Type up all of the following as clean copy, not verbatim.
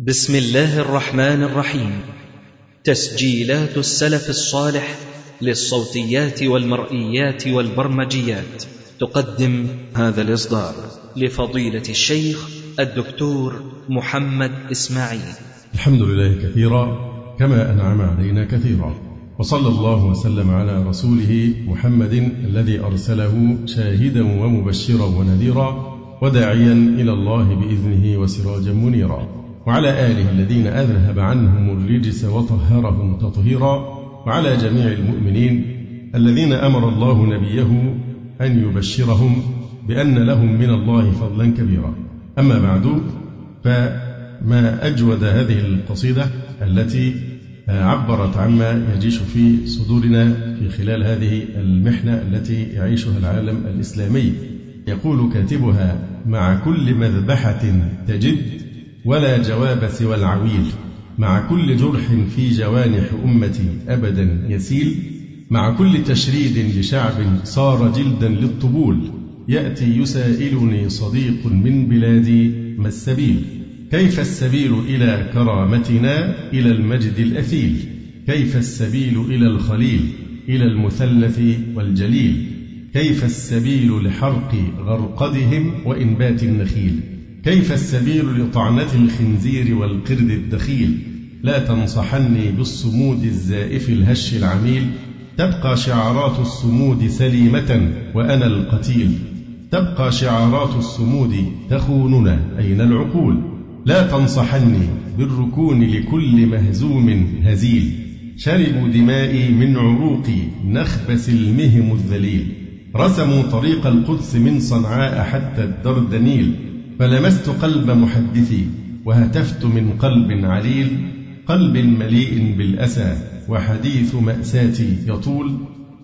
بسم الله الرحمن الرحيم. تسجيلات السلف الصالح للصوتيات والمرئيات والبرمجيات تقدم هذا الإصدار لفضيلة الشيخ الدكتور محمد إسماعيل. الحمد لله كثيرا كما أنعم علينا كثيرا، وصلى الله وسلم على رسوله محمد الذي أرسله شاهدا ومبشرا ونذيرا وداعيا إلى الله بإذنه وسراجا منيرا، وعلى آله الذين أذهب عنهم الرجس وطهرهم تطهيرا، وعلى جميع المؤمنين الذين أمر الله نبيه أن يبشرهم بأن لهم من الله فضلا كبيرا. أما بعد، فما أجود هذه القصيدة التي عبرت عما يجيش في صدورنا في خلال هذه المحنة التي يعيشها العالم الإسلامي. يقول كاتبها: مع كل مذبحة تجد ولا جواب سوى العويل، مع كل جرح في جوانح أمتي أبدا يسيل، مع كل تشريد لشعب صار جلدا للطبول، يأتي يسائلني صديق من بلادي ما السبيل، كيف السبيل إلى كرامتنا إلى المجد الأثيل، كيف السبيل إلى الخليل إلى المثلث والجليل، كيف السبيل لحرق غرقدهم وإنبات النخيل، كيف السبيل لطعنة الخنزير والقرد الدخيل، لا تنصحني بالصمود الزائف الهش العميل، تبقى شعارات الصمود سليمة وأنا القتيل، تبقى شعارات الصمود تخوننا أين العقول، لا تنصحني بالركون لكل مهزوم هزيل، شربوا دمائي من عروقي نخب سلمهم الذليل، رسموا طريق القدس من صنعاء حتى الدردنيل، فلمست قلب محدثي وهتفت من قلب عليل، قلب مليء بالأسى وحديث مأساتي يطول،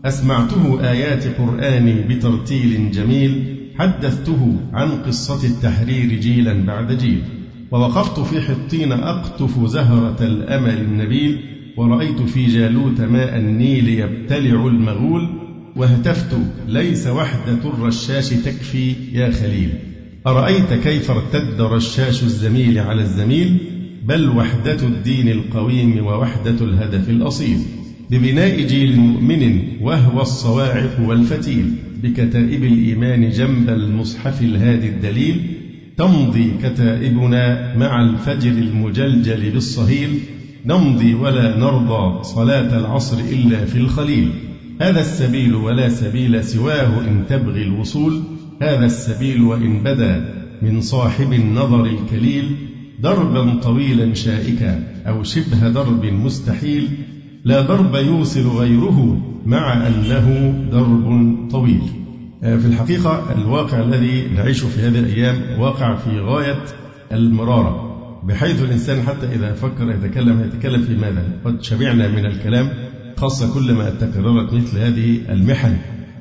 أسمعته آيات قرآني بترتيل جميل، حدثته عن قصة التحرير جيلا بعد جيل، ووقفت في حطين أقطف زهرة الأمل النبيل، ورأيت في جالوت ماء النيل يبتلع المغول، وهتفت ليس وحدة الرشاش تكفي يا خليل، أرأيت كيف ارتد رشاش الزميل على الزميل، بل وحدة الدين القويم ووحدة الهدف الأصيل، ببناء جيل مؤمن وهو الصواعق والفتيل، بكتائب الإيمان جنب المصحف الهادي الدليل، تمضي كتائبنا مع الفجر المجلجل بالصهيل، نمضي ولا نرضى صلاة العصر إلا في الخليل، هذا السبيل ولا سبيل سواه إن تبغي الوصول، هذا السبيل وإن بدا من صاحب النظر الكليل، دربا طويلا شائكا أو شبه درب مستحيل، لا درب يوصل غيره مع أنه درب طويل. في الحقيقة الواقع الذي نعيش في هذه الأيام واقع في غاية المرارة، بحيث الإنسان حتى إذا فكر يتكلم في ماذا؟ قد شبعنا من الكلام، خاصة كلما تكررت مثل هذه المحن.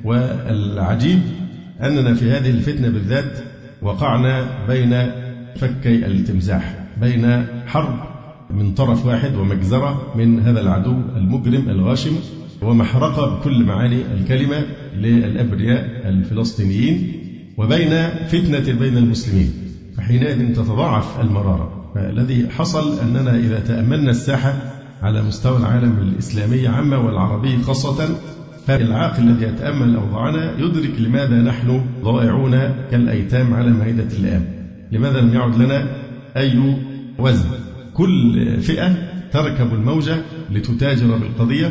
والعجيب أننا في هذه الفتنة بالذات وقعنا بين فكي التمزاح، بين حرب من طرف واحد ومجزرة من هذا العدو المجرم الغاشم، ومحرقة بكل معاني الكلمة للأبرياء الفلسطينيين، وبين فتنة بين المسلمين، فحينئذ تتضاعف المرارة. فالذي حصل أننا إذا تأملنا الساحة على مستوى العالم الإسلامي عامة والعربي خاصة، فالعاقل الذي يتأمل أوضاعنا يدرك لماذا نحن ضائعون كالأيتام على مائدة اللئام، لماذا لم يعد لنا أي وزن، كل فئة تركب الموجة لتتاجر بالقضية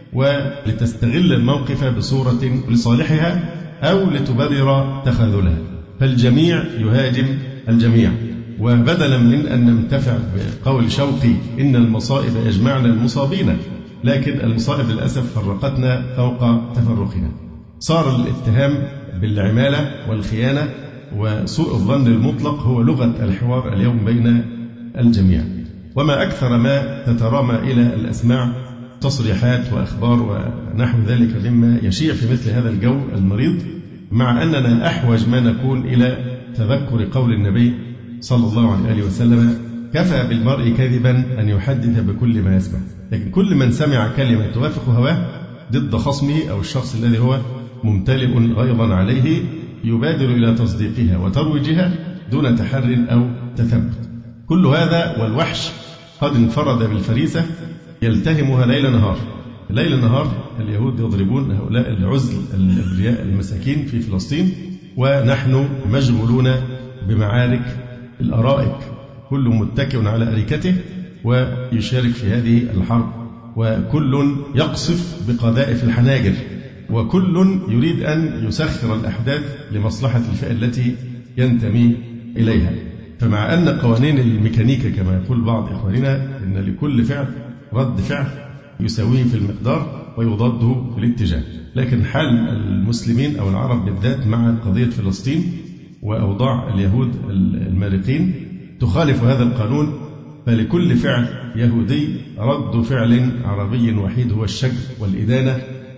ولتستغل الموقف بصورة لصالحها أو لتبرر تخاذلها، فالجميع يهاجم الجميع. وبدلا من أن ننتفع بقول شوقي إن المصائب يجمعنا المصابين، لكن المصائب للأسف فرقتنا فوق تفرقنا، صار الاتهام بالعمالة والخيانة وسوء الظن المطلق هو لغة الحوار اليوم بين الجميع. وما أكثر ما تترامى إلى الأسماع تصريحات وأخبار ونحو ذلك مما يشيع في مثل هذا الجو المريض، مع أننا أحوج ما نكون إلى تذكر قول النبي صلى الله عليه وسلم: كفى بالمرء كذبا أن يحدث بكل ما يسمع. لكن كل من سمع كلمة توافق هواه ضد خصمه أو الشخص الذي هو ممتلئ غيظا عليه يبادر إلى تصديقها وترويجها دون تحر أو تثبت. كل هذا والوحش قد انفرد بالفريسة يلتهمها ليل نهار. ليل نهار اليهود يضربون هؤلاء العزل الأبرياء المساكين في فلسطين، ونحن مشغولون بمعارك الأرائك، كل متكئ على أريكته ويشارك في هذه الحرب، وكل يقصف بقذائف الحناجر، وكل يريد أن يسخر الأحداث لمصلحة الفئة التي ينتمي إليها. فمع أن قوانين الميكانيكا كما يقول بعض إخواننا إن لكل فعل رد فعل يساويه في المقدار ويضاده في الاتجاه، لكن حال المسلمين أو العرب بالذات مع قضية فلسطين وأوضاع اليهود المارقين تخالف هذا القانون. فلكل فعل يهودي رد فعل عربي وحيد هو الشجر والإدانة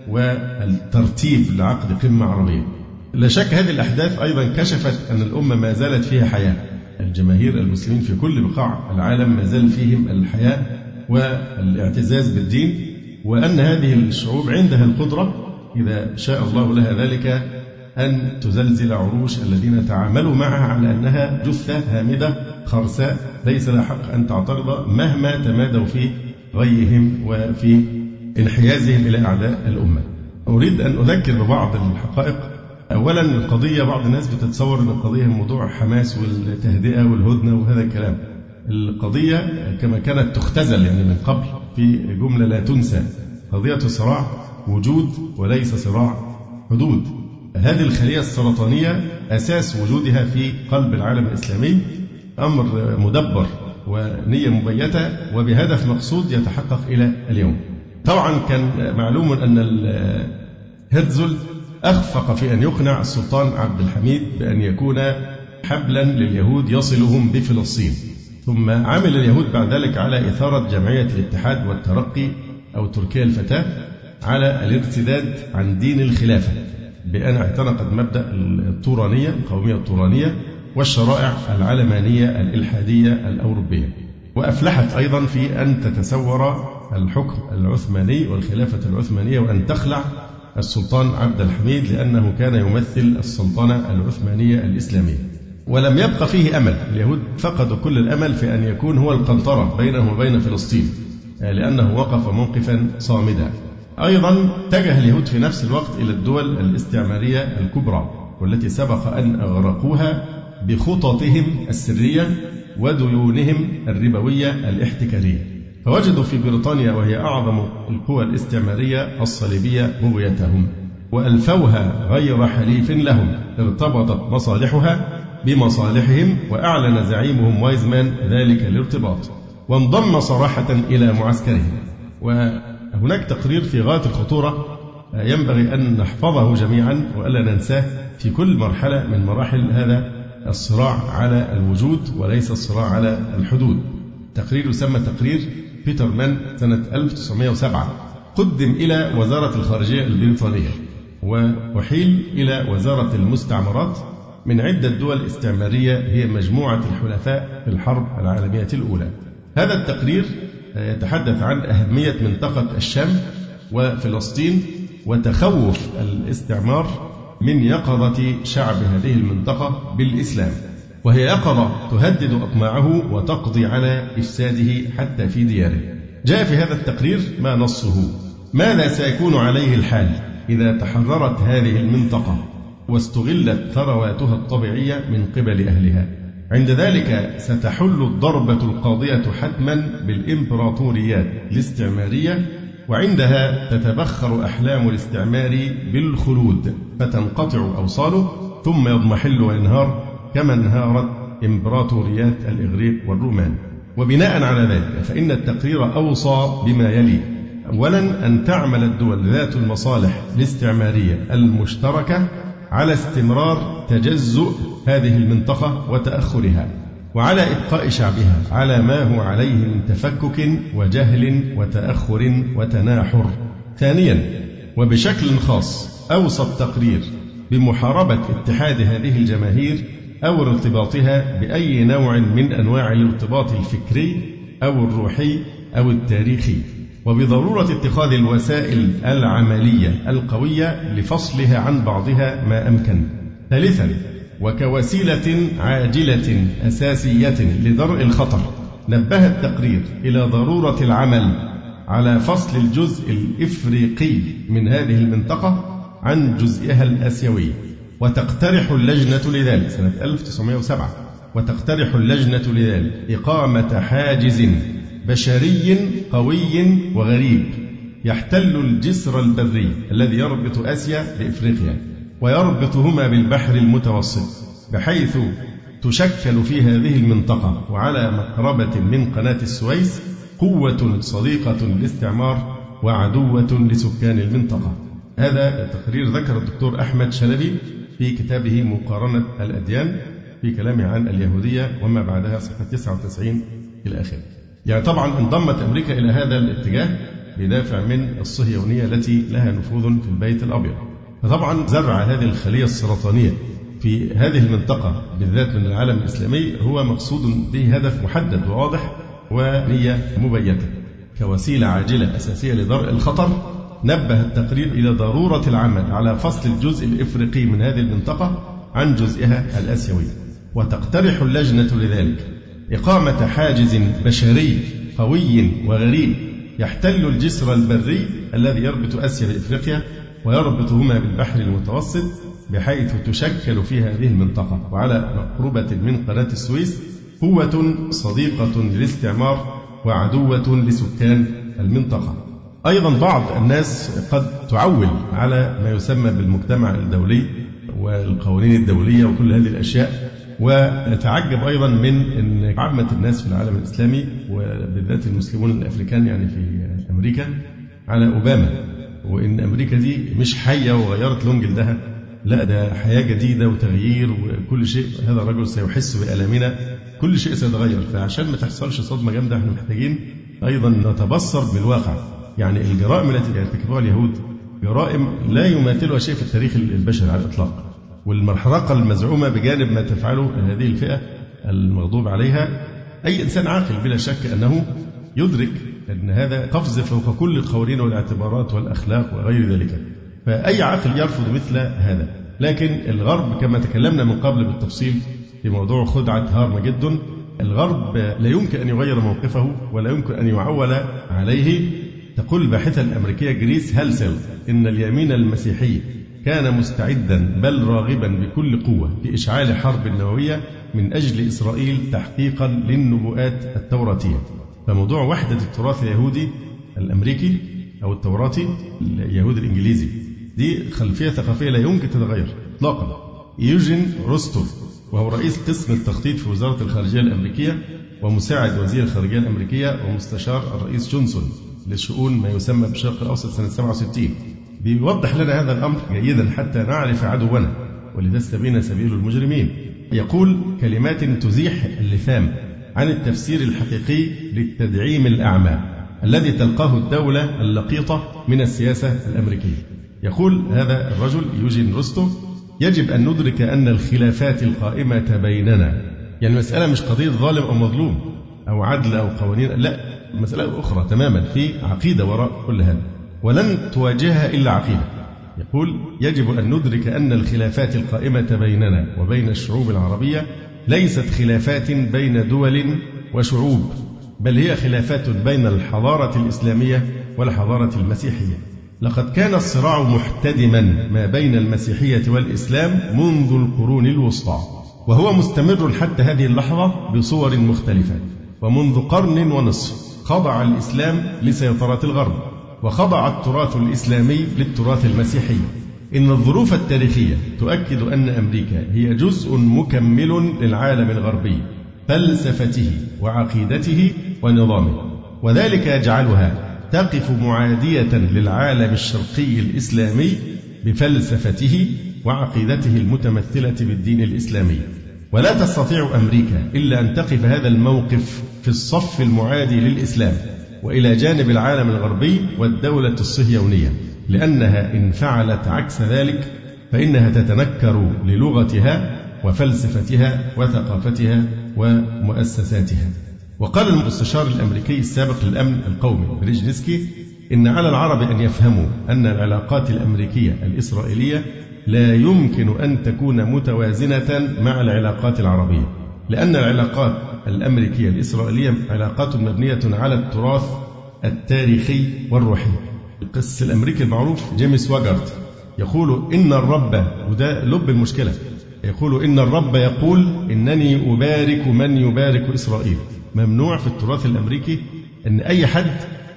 والترتيب لعقد قمة عربية. لا شك هذه الأحداث أيضا كشفت أن الأمة ما زالت فيها حياة. الجماهير المسلمين في كل بقاع العالم ما زال فيهم الحياة والاعتزاز بالدين، وأن هذه الشعوب عندها القدرة إذا شاء الله لها ذلك أن تزلزل عروش الذين تعاملوا معها على أنها جثة هامدة خرساء ليس لها حق أن تعترض مهما تمادوا في غيهم وفي انحيازهم إلى أعداء الأمة. أريد أن أذكر ببعض الحقائق. أولا القضية بعض الناس بتتصور أن القضية موضوع حماس والتهدئة والهدنة وهذا الكلام. القضية كما كانت تختزل يعني من قبل في جملة لا تنسى، قضية صراع وجود وليس صراع حدود. هذه الخلية السرطانية أساس وجودها في قلب العالم الإسلامي أمر مدبر ونية مبيتة وبهدف مقصود يتحقق إلى اليوم. طبعا كان معلوم أن هرتزل أخفق في أن يقنع السلطان عبد الحميد بأن يكون حبلا لليهود يصلهم بفلسطين، ثم عمل اليهود بعد ذلك على إثارة جمعية الاتحاد والترقي أو تركيا الفتاة على الارتداد عن دين الخلافة بأن اعتنقت مبدأ الطورانية القومية الطورانية والشرائع العلمانية الإلحادية الأوروبية، وأفلحت أيضا في أن تتسور الحكم العثماني والخلافة العثمانية وأن تخلع السلطان عبد الحميد لأنه كان يمثل السلطنة العثمانية الإسلامية. ولم يبقى فيه أمل، اليهود فقدوا كل الأمل في أن يكون هو القنطرة بينه وبين فلسطين لأنه وقف موقفا صامدا. أيضا اتجه اليهود في نفس الوقت إلى الدول الاستعمارية الكبرى والتي سبق أن أغرقوها بخططهم السرية وديونهم الربوية الاحتكارية، فوجدوا في بريطانيا وهي أعظم القوى الاستعمارية الصليبية بغيتهم وألفوها غير حليف لهم، ارتبطت مصالحها بمصالحهم، وأعلن زعيمهم وايزمان ذلك الارتباط وانضم صراحة إلى معسكرهم. وهناك تقرير في غاية الخطورة ينبغي أن نحفظه جميعا وألا ننساه في كل مرحلة من مراحل هذا الصراع على الوجود وليس الصراع على الحدود. تقرير يسمى تقرير بيتر مان سنة 1907 قدم إلى وزارة الخارجية البريطانية وأحيل إلى وزارة المستعمرات من عدة دول استعمارية هي مجموعة الحلفاء في الحرب العالمية الأولى. هذا التقرير يتحدث عن أهمية منطقة الشام وفلسطين وتخوف الاستعمار من يقظة شعب هذه المنطقة بالإسلام، وهي يقظة تهدد أطماعه وتقضي على إفساده حتى في دياره. جاء في هذا التقرير ما نصه: ماذا سيكون عليه الحال إذا تحررت هذه المنطقة واستغلت ثرواتها الطبيعية من قبل أهلها؟ عند ذلك ستحل الضربة القاضية حتما بالإمبراطوريات الاستعمارية، وعندها تتبخر أحلام الاستعمار بالخلود فتنقطع أوصاله ثم يضمحل وينهار كما انهارت إمبراطوريات الإغريق والرومان. وبناء على ذلك فإن التقرير أوصى بما يلي: أولا أن تعمل الدول ذات المصالح الاستعمارية المشتركة على استمرار تجزؤ هذه المنطقة وتأخرها، وعلى إبقاء شعبها على ما هو عليه من تفكك وجهل وتأخر وتناحر. ثانيا وبشكل خاص أوصى التقرير بمحاربة اتحاد هذه الجماهير أو ارتباطها بأي نوع من أنواع الارتباط الفكري أو الروحي أو التاريخي، وبضرورة اتخاذ الوسائل العملية القوية لفصلها عن بعضها ما أمكن. ثالثا وكوسيلة عاجلة أساسية لدرء الخطر. نبه التقرير إلى ضرورة العمل على فصل الجزء الإفريقي من هذه المنطقة عن جزئها الآسيوي، وتقترح اللجنة لذلك سنة 1907 وتقترح اللجنة لذلك إقامة حاجز بشري قوي وغريب يحتل الجسر البري الذي يربط آسيا بإفريقيا ويربطهما بالبحر المتوسط، بحيث تشكل في هذه المنطقة وعلى مقربة من قناة السويس قوة صديقة للاستعمار وعدوة لسكان المنطقة. هذا التقرير ذكر الدكتور أحمد شلبي في كتابه مقارنة الأديان في كلامه عن اليهودية وما بعدها صفحة 99 إلى آخره. يعني طبعا انضمت أمريكا إلى هذا الاتجاه بدافع من الصهيونية التي لها نفوذ في البيت الأبيض. فطبعا زرع هذه الخلية السرطانية في هذه المنطقة بالذات من العالم الإسلامي هو مقصود به هدف محدد وواضح ونية مبيتة كوسيلة عاجلة أساسية لدرء الخطر. نبه التقرير إلى ضرورة العمل على فصل الجزء الإفريقي من هذه المنطقة عن جزئها الآسيوي، وتقترح اللجنة لذلك إقامة حاجز بشري قوي وغريب يحتل الجسر البري الذي يربط آسيا بإفريقيا ويربطهما بالبحر المتوسط، بحيث تشكل في هذه المنطقة وعلى مقربة من قناة السويس قوة صديقة للاستعمار وعدوة لسكان المنطقة. أيضا بعض الناس قد تعول على ما يسمى بالمجتمع الدولي والقوانين الدولية وكل هذه الأشياء، ونتعجب أيضا من أن عامة الناس في العالم الإسلامي وبالذات المسلمون الأفريكان يعني في أمريكا على أوباما، وإن أمريكا دي مش حية وغيرت لون جلدها، لا ده حياة جديدة وتغيير وكل شيء، هذا الرجل سيحس بألامنا، كل شيء سيتغير. فعشان ما تحصلش صدمة جامدة احنا محتاجين أيضا نتبصر بالواقع. يعني الجرائم التي يرتكبها اليهود جرائم لا يماثلها شيء في التاريخ البشري على الإطلاق، والمحرقة المزعومة بجانب ما تفعله هذه الفئة المغضوب عليها، أي إنسان عاقل بلا شك أنه يدرك أن هذا قفز فوق كل القوانين والاعتبارات والأخلاق وغير ذلك، فأي عاقل يرفض مثل هذا. لكن الغرب كما تكلمنا من قبل بالتفصيل في موضوع خدعة هارمجدون، الغرب لا يمكن أن يغير موقفه ولا يمكن أن يعول عليه. تقول الباحثة الأمريكية جريس هالسل إن اليمين المسيحي كان مستعدا بل راغبا بكل قوة في إشعال حرب نووية من أجل إسرائيل تحقيقا للنبوءات التوراتية. فموضوع وحدة التراث اليهودي الأمريكي أو التوراتي اليهودي الإنجليزي دي خلفية ثقافية لا يمكن تتغير إطلاقا. يوجين روستوف وهو رئيس قسم التخطيط في وزارة الخارجية الأمريكية ومساعد وزير الخارجية الأمريكية ومستشار الرئيس جونسون للشؤون ما يسمى بالشرق الأوسط سنة 67 بيوضح لنا هذا الأمر جيدا حتى نعرف عدونا ولتستبين سبيل المجرمين. يقول كلمات تزيح اللثام عن التفسير الحقيقي للتدعيم الأعمى الذي تلقاه الدولة اللقيطة من السياسة الأمريكية. يقول هذا الرجل يوجين روستوف يجب أن ندرك أن الخلافات القائمة بيننا، يعني المسألة مش قضية ظالم أو مظلوم أو عدل أو قوانين، لا، مسألة أخرى تماما، في عقيدة وراء كل هذا ولن تواجهها إلا عقيدة. يقول يجب أن ندرك أن الخلافات القائمة بيننا وبين الشعوب العربية ليست خلافات بين دول وشعوب، بل هي خلافات بين الحضارة الإسلامية والحضارة المسيحية. لقد كان الصراع محتدما ما بين المسيحية والإسلام منذ القرون الوسطى، وهو مستمر حتى هذه اللحظة بصور مختلفة. ومنذ قرن ونصف خضع الإسلام لسيطرة الغرب، وخضع التراث الإسلامي للتراث المسيحي. إن الظروف التاريخية تؤكد أن أمريكا هي جزء مكمل للعالم الغربي، فلسفته وعقيدته ونظامه، وذلك يجعلها تقف معادية للعالم الشرقي الإسلامي بفلسفته وعقيدته المتمثلة بالدين الإسلامي. ولا تستطيع أمريكا إلا أن تقف هذا الموقف في الصف المعادي للإسلام وإلى جانب العالم الغربي والدولة الصهيونية، لأنها إن فعلت عكس ذلك فإنها تتنكر للغتها وفلسفتها وثقافتها ومؤسساتها. وقال المستشار الأمريكي السابق للأمن القومي بريجنسكي إن على العرب أن يفهموا أن العلاقات الأمريكية الإسرائيلية لا يمكن أن تكون متوازنة مع العلاقات العربية، لأن العلاقات الأمريكية الإسرائيلية علاقات مبنية على التراث التاريخي والروحي. القس الأمريكي المعروف جيمس واجارت يقول إن الرب، وده لب المشكلة، يقول إن الرب يقول إنني أبارك من يبارك إسرائيل. ممنوع في التراث الأمريكي أن أي حد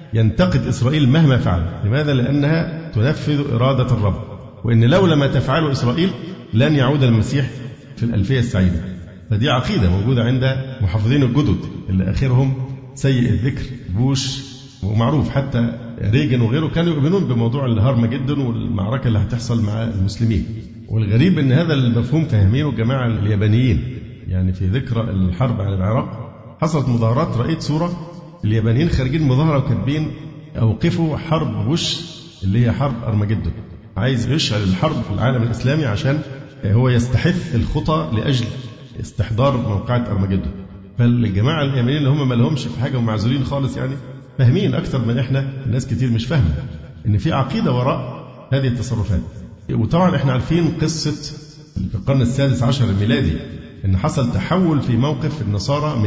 ينتقد إسرائيل مهما فعل. لماذا؟ لأنها تنفذ إرادة الرب، وإن لو لم تفعله إسرائيل لن يعود المسيح في الألفية السعيدة. فدي عقيدة موجودة عند محافظين الجدد اللي آخرهم سيء الذكر بوش، ومعروف حتى ريجن وغيره كانوا يؤمنون بموضوع الهرمجدن والمعركة اللي هتحصل مع المسلمين. والغريب أن هذا المفهوم فاهمينه الجماعة اليابانيين. يعني في ذكرى الحرب على العراق حصلت مظاهرات، رأيت صورة اليابانيين خارجين مظاهرة وكاتبين أوقفوا حرب بوش اللي هي حرب أرمجدن. عايز يشعل الحرب في العالم الإسلامي عشان هو يستحث الخطى لأجل استحضار موقعة أرمجدن. فالجماعة اليابانيين اللي هم ما لهمش في حاجة ومعزولين خالص، يعني فاهمين أكثر من إحنا. الناس كتير مش فاهمة إن في عقيدة وراء هذه التصرفات. وطبعا إحنا عارفين قصة في القرن السادس عشر الميلادي إن حصل تحول في موقف النصارى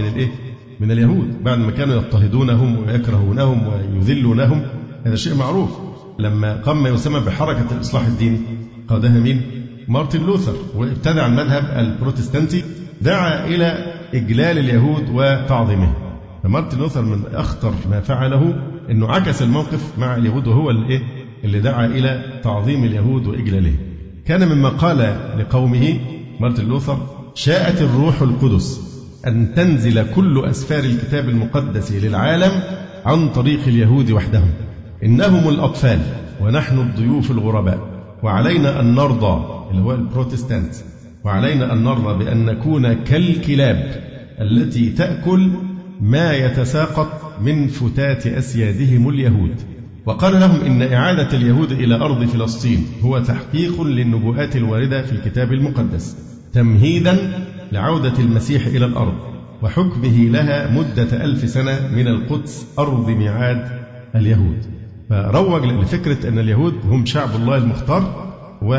من اليهود بعد ما كانوا يضطهدونهم ويكرهونهم ويذلونهم. هذا شيء معروف. لما قام ما يسمى بحركة الإصلاح الديني قادها مين؟ مارتن لوثر، وابتدع المذهب البروتستانتي، دعا إلى إجلال اليهود وتعظيمهم. فمارتن لوثر من أخطر ما فعله أنه عكس الموقف مع اليهود، وهو اللي دعا إلى تعظيم اليهود وإجلالهم. كان مما قال لقومه مارتن لوثر: شاءت الروح القدس أن تنزل كل أسفار الكتاب المقدس للعالم عن طريق اليهود وحدهم، إنهم الأطفال ونحن الضيوف الغرباء، وعلينا أن نرضى، اللي هو البروتستانت، وعلينا أن نرضى بأن نكون كالكلاب التي تأكل ما يتساقط من فتات أسيادهم اليهود. وقال لهم إن إعادة اليهود إلى أرض فلسطين هو تحقيق للنبوءات الواردة في الكتاب المقدس، تمهيدا لعودة المسيح إلى الأرض وحكمه لها مدة 1000 سنة من القدس أرض ميعاد اليهود. فروج لفكرة أن اليهود هم شعب الله المختار،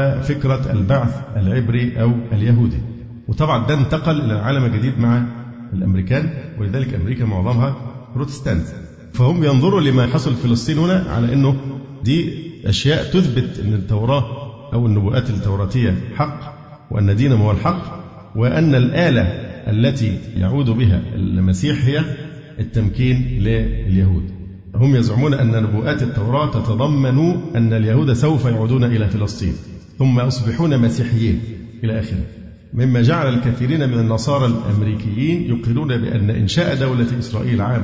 وفكرة البعث العبري أو اليهودي. وطبعا ده انتقل إلى العالم الجديد مع الأمريكان، ولذلك أمريكا معظمها بروتستانت. فهم ينظروا لما حصل في فلسطين هنا على أنه دي أشياء تثبت أن التوراة أو النبوءات التوراتية حق، وأن دينهم هو الحق، وأن الآلة التي يعود بها المسيح هي التمكين لليهود. هم يزعمون أن نبوءات التوراة تتضمن أن اليهود سوف يعودون إلى فلسطين ثم يصبحون مسيحيين إلى آخره، مما جعل الكثيرين من النصارى الأمريكيين يقرون بأن إنشاء دولة إسرائيل عام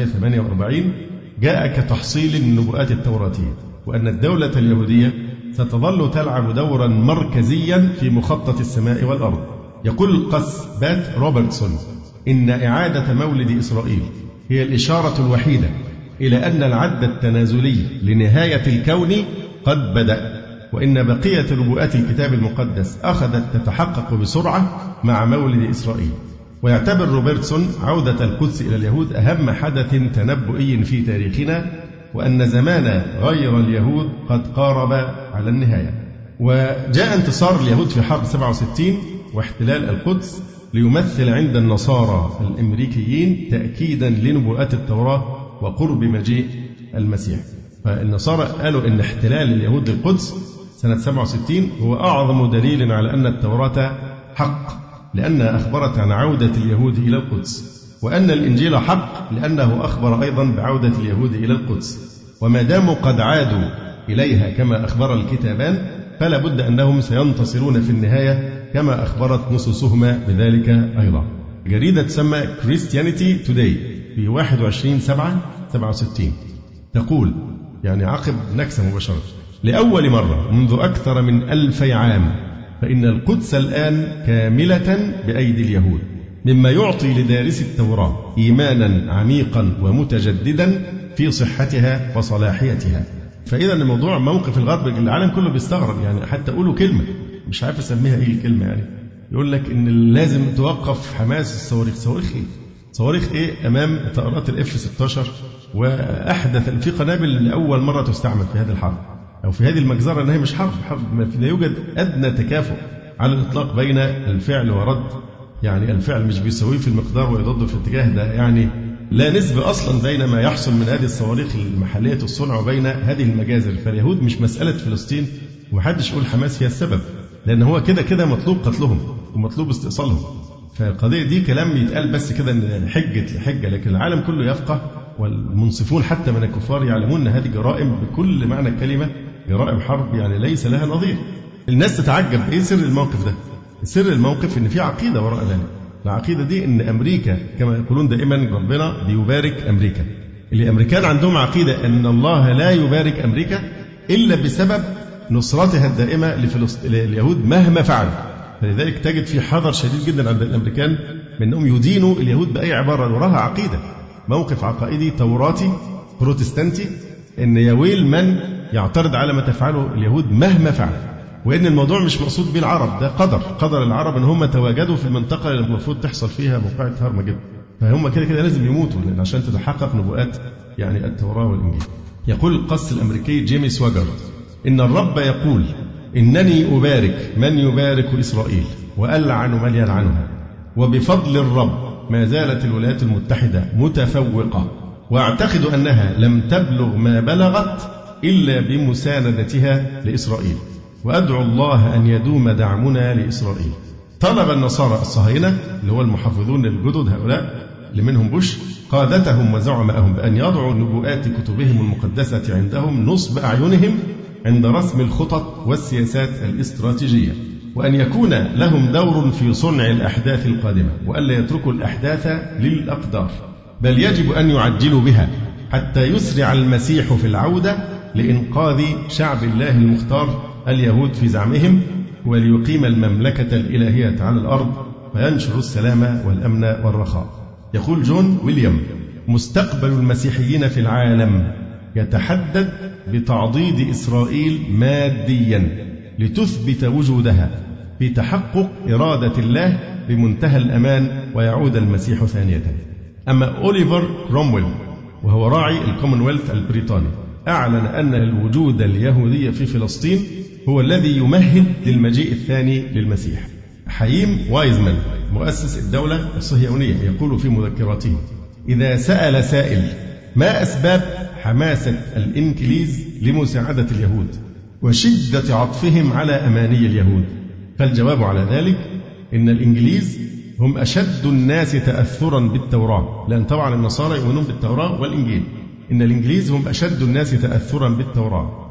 1948 جاء كتحصيل النبوءات التوراتية، وأن الدولة اليهودية ستظل تلعب دورا مركزيا في مخطط السماء والأرض. يقول القس بات روبرتسون إن إعادة مولد إسرائيل هي الإشارة الوحيدة إلى أن العد التنازلي لنهاية الكون قد بدأ، وإن بقية نبوءات الكتاب المقدس أخذت تتحقق بسرعة مع مولد إسرائيل. ويعتبر روبرتسون عودة القدس إلى اليهود أهم حدث تنبؤي في تاريخنا، وأن زمان غير اليهود قد قارب على النهاية. وجاء انتصار اليهود في حرب 67 واحتلال القدس ليمثل عند النصارى الأمريكيين تأكيدا لنبوءات التوراة وقرب مجيء المسيح. فالنصارى قالوا إن احتلال اليهود للقدس سنة 67 هو أعظم دليل على أن التوراة حق، لأنها أخبرت عن عودة اليهود إلى القدس، وأن الإنجيل حق لأنه أخبر أيضا بعودة اليهود إلى القدس. وما داموا قد عادوا إليها كما أخبر الكتابان، فلا بد أنهم سينتصرون في النهاية كما أخبرت نصوصهما بذلك أيضا. جريدة تسمى Christianity Today في 21/7/67 تقول، يعني عقب نكسة مباشرة: لأول مرة منذ أكثر من 2000 عام فإن القدس الآن كاملة بأيدي اليهود، مما يعطي لدارس التوراة إيمانا عميقا ومتجددا في صحتها وصلاحيتها. فإذا الموضوع موقف الغرب، العالم كله بيستغرب، يعني حتى أقولوا كلمة مش عارف أسميها إيه الكلمة، يعني يقول لك إن لازم توقف حماس الصواريخ. صواريخ إيه؟ صواريخ إيه أمام طائرات الF-16 وأحدث في قنابل لأول مرة تستعمل في هذه الحرب. أو في هذه المجزرة أنها مش حرب لا يوجد أدنى تكافؤ على الإطلاق بين الفعل ورد، يعني الفعل مش بيساويه في المقدار ويضده في الاتجاه ده، يعني لا نسبة أصلا بين ما يحصل من هذه الصواريخ المحلية الصنع وبين هذه المجازر. فاليهود مش مسألة فلسطين، ومحدش يقول حماس هي السبب، لأن هو كده كده مطلوب قتلهم ومطلوب استئصالهم. فالقضية دي كلام يتقال بس كده إن حجة، لكن العالم كله يفقه، والمنصفون حتى من الكفار يعلمون أن هذه جرائم بكل معنى الكلمة، جرائم حرب يعني ليس لها نظير. الناس تتعجب إيه سر الموقف ده؟ سر الموقف إن في عقيدة وراء ذلك. العقيدة دي إن أمريكا كما يقولون دائما ربنا بيبارك أمريكا. الأمريكان عندهم عقيدة أن الله لا يبارك أمريكا إلا بسبب نصرتها الدائمة لليهود مهما فعلوا. فلذلك تجد في حذر شديد جدا عند الأمريكان من أنهم يدينوا اليهود بأي عبارة وراها عقيدة، موقف عقائدي توراتي بروتستانتي، أن يويل من يعترض على ما تفعله اليهود مهما فعل، وإن الموضوع مش مقصود به العرب، ده قدر العرب أن هم تواجدوا في المنطقة اللي المفروض تحصل فيها موقعة هرمجدون، فهم كده لازم يموتوا لأن عشان تتحقق نبوءات يعني التوراة والإنجيل. يقول القس الأمريكي جيمس واجر إن الرب يقول إنني أبارك من يبارك إسرائيل وألعن من يلعنها، وبفضل الرب ما زالت الولايات المتحدة متفوقة، وأعتقد أنها لم تبلغ ما بلغت إلا بمساندتها لإسرائيل، وأدعو الله أن يدوم دعمنا لإسرائيل. طلب النصارى الصهاينة اللي هو المحافظون الجدد هؤلاء اللي منهم بوش قادتهم وزعمائهم بأن يضعوا نبوءات كتبهم المقدسة عندهم نصب أعينهم عند رسم الخطط والسياسات الاستراتيجية، وأن يكون لهم دور في صنع الأحداث القادمة، وألا يتركوا الأحداث للأقدار، بل يجب أن يعجلوا بها حتى يسرع المسيح في العودة لإنقاذ شعب الله المختار اليهود في زعمهم، وليقيم المملكة الإلهية على الأرض وينشر السلام والأمن والرخاء. يقول جون ويليام مستقبل المسيحيين في العالم يتحدد بتعضيد إسرائيل ماديا لتثبت وجودها في تحقق إرادة الله بمنتهى الأمان ويعود المسيح ثانية. أما أوليفر كرومويل وهو راعي الكومنولث البريطاني أعلن أن الوجود اليهودي في فلسطين هو الذي يمهد للمجيء الثاني للمسيح. حييم وايزمان مؤسس الدولة الصهيونية يقول في مذكراته إذا سأل سائل ما أسباب حماسة الإنجليز لمساعدة اليهود وشدة عطفهم على أماني اليهود، فالجواب على ذلك إن الإنجليز هم أشد الناس تأثرا بالتوراة، لأن طبعا النصارى يؤمنون بالتوراة والإنجيل، إن الإنجليز هم أشد الناس تأثرا بالتوراة،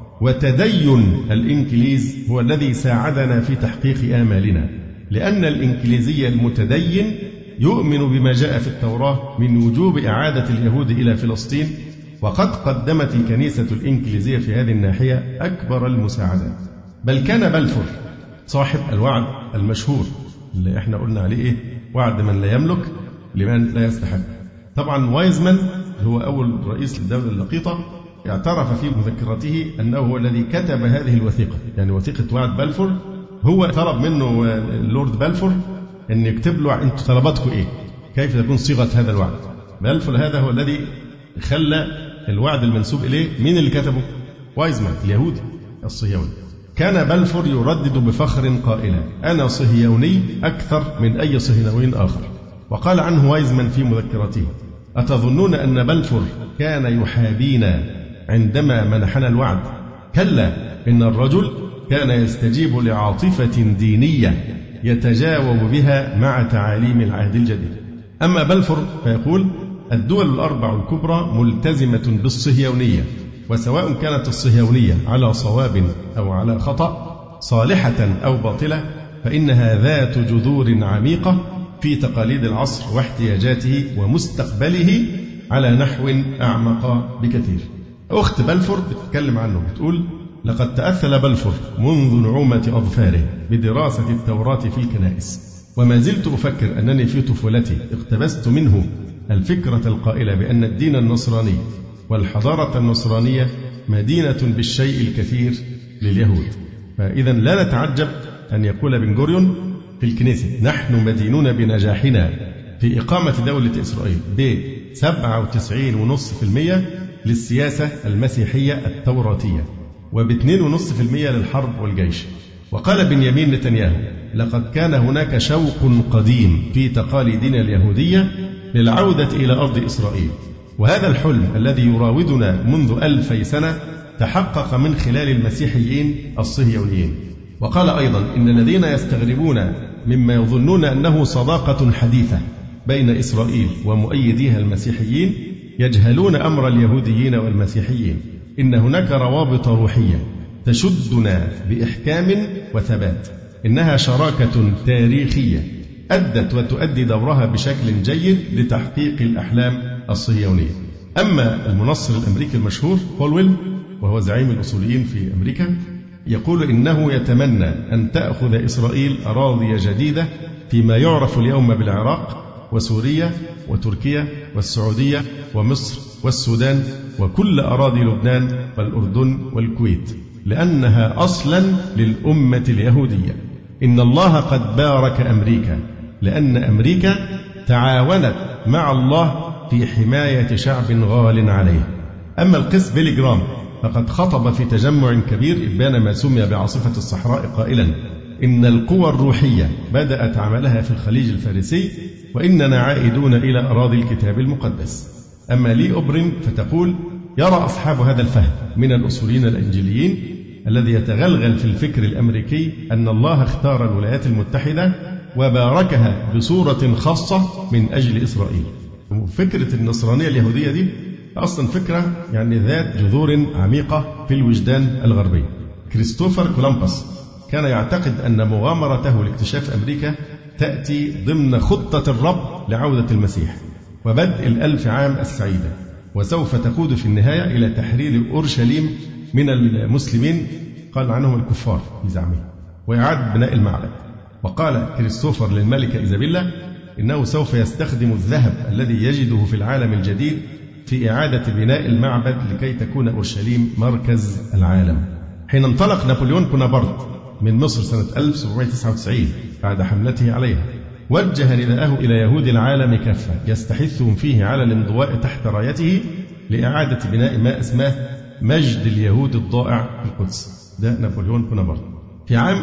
وتدين الإنجليز هو الذي ساعدنا في تحقيق آمالنا، لأن الإنجليزي المتدين يؤمن بما جاء في التوراة من وجوب إعادة اليهود إلى فلسطين، وقد قدمت الكنيسة الإنجليزية في هذه الناحية أكبر المساعدات. بل كان بلفور صاحب الوعد المشهور اللي احنا قلنا عليه إيه؟ وعد من لا يملك لمن لا يستحق. طبعا وايزمان هو أول رئيس للدولة اللقيطة اعترف في مذكراته أنه هو الذي كتب هذه الوثيقة، يعني وثيقة وعد بلفور هو طلب منه اللورد بلفور أن يكتب له أنتم طلباتكم إيه؟ كيف تكون صيغة هذا الوعد؟ بلفور هذا هو الذي خلى الوعد المنسوب إليه مين اللي كتبه؟ وايزمان اليهودي الصهيوني. كان بلفور يردد بفخر قائلا أنا صهيوني أكثر من أي صهيوني آخر. وقال عنه وايزمان في مذكراته أتظنون أن بلفور كان يحابينا عندما منحنا الوعد؟ كلا، إن الرجل كان يستجيب لعاطفة دينية يتجاوب بها مع تعاليم العهد الجديد. أما بلفور فيقول الدول الأربع الكبرى ملتزمة بالصهيونية، وسواء كانت الصهيونية على صواب أو على خطأ، صالحة أو باطلة، فإنها ذات جذور عميقة في تقاليد العصر واحتياجاته ومستقبله على نحو أعمق بكثير. أخت بلفور بتتكلم عنه بتقول لقد تأثل بلفور منذ نعومة أظفاره بدراسة التوراة في الكنائس، وما زلت أفكر أنني في طفولتي اقتبست منه الفكرة القائلة بأن الدين النصراني والحضارة النصرانية مدينة بالشيء الكثير لليهود. فإذا لا نتعجب أن يقول بن غوريون في الكنيسة نحن مدينون بنجاحنا في إقامة دولة إسرائيل ب97.5% للسياسة المسيحية التوراتية، وب2.5% للحرب والجيش. وقال بنيامين نتنياهو: لقد كان هناك شوق قديم في تقاليدنا اليهودية للعودة إلى أرض إسرائيل، وهذا الحلم الذي يراودنا منذ 2000 سنة تحقق من خلال المسيحيين الصهيونيين. وقال أيضا إن الذين يستغربون مما يظنون أنه صداقة حديثة بين إسرائيل ومؤيديها المسيحيين يجهلون أمر اليهوديين والمسيحيين، إن هناك روابط روحية تشدنا بإحكام وثبات، إنها شراكة تاريخية أدت وتؤدي دورها بشكل جيد لتحقيق الأحلام الصهيونية. أما المنصر الأمريكي المشهور بولويل، وهو زعيم الأصوليين في أمريكا، يقول إنه يتمنى أن تأخذ إسرائيل أراضي جديدة فيما يعرف اليوم بالعراق وسوريا وتركيا والسعودية ومصر والسودان وكل أراضي لبنان والأردن والكويت، لأنها أصلا للأمة اليهودية. إن الله قد بارك أمريكا، لأن أمريكا تعاونت مع الله في حماية شعب غال عليه. أما القس بيلي جرام فقد خطب في تجمع كبير إبان ما سمي بعاصفة الصحراء قائلا: إن القوى الروحية بدأت عملها في الخليج الفارسي، وإننا عائدون إلى أراضي الكتاب المقدس. أما لي أوبرين فتقول: يرى أصحاب هذا الفهم من الأصوليين الإنجيليين الذي يتغلغل في الفكر الأمريكي أن الله اختار الولايات المتحدة وباركها بصورة خاصة من أجل إسرائيل. فكرة النصرانية اليهودية دي أصلا فكرة يعني ذات جذور عميقة في الوجدان الغربي. كريستوفر كولومبوس كان يعتقد أن مغامرته لاكتشاف أمريكا تأتي ضمن خطة الرب لعودة المسيح وبدء ال1000 عام السعيدة، وسوف تقود في النهاية إلى تحرير أورشليم من المسلمين، قال عنهم الكفار بزعمه، وإعادة بناء المعبد. وقال كريستوفر للملكة إيزابيلا إنه سوف يستخدم الذهب الذي يجده في العالم الجديد في إعادة بناء المعبد لكي تكون أورشليم مركز العالم. حين انطلق نابليون بونابرت من مصر سنة 1799 بعد حملته عليها، وجه نداءه إلى يهود العالم كافة يستحثهم فيه على الانضواء تحت رايته لإعادة بناء ما اسمه مجد اليهود الضائع في القدس. ده نابليون بونابرت. في عام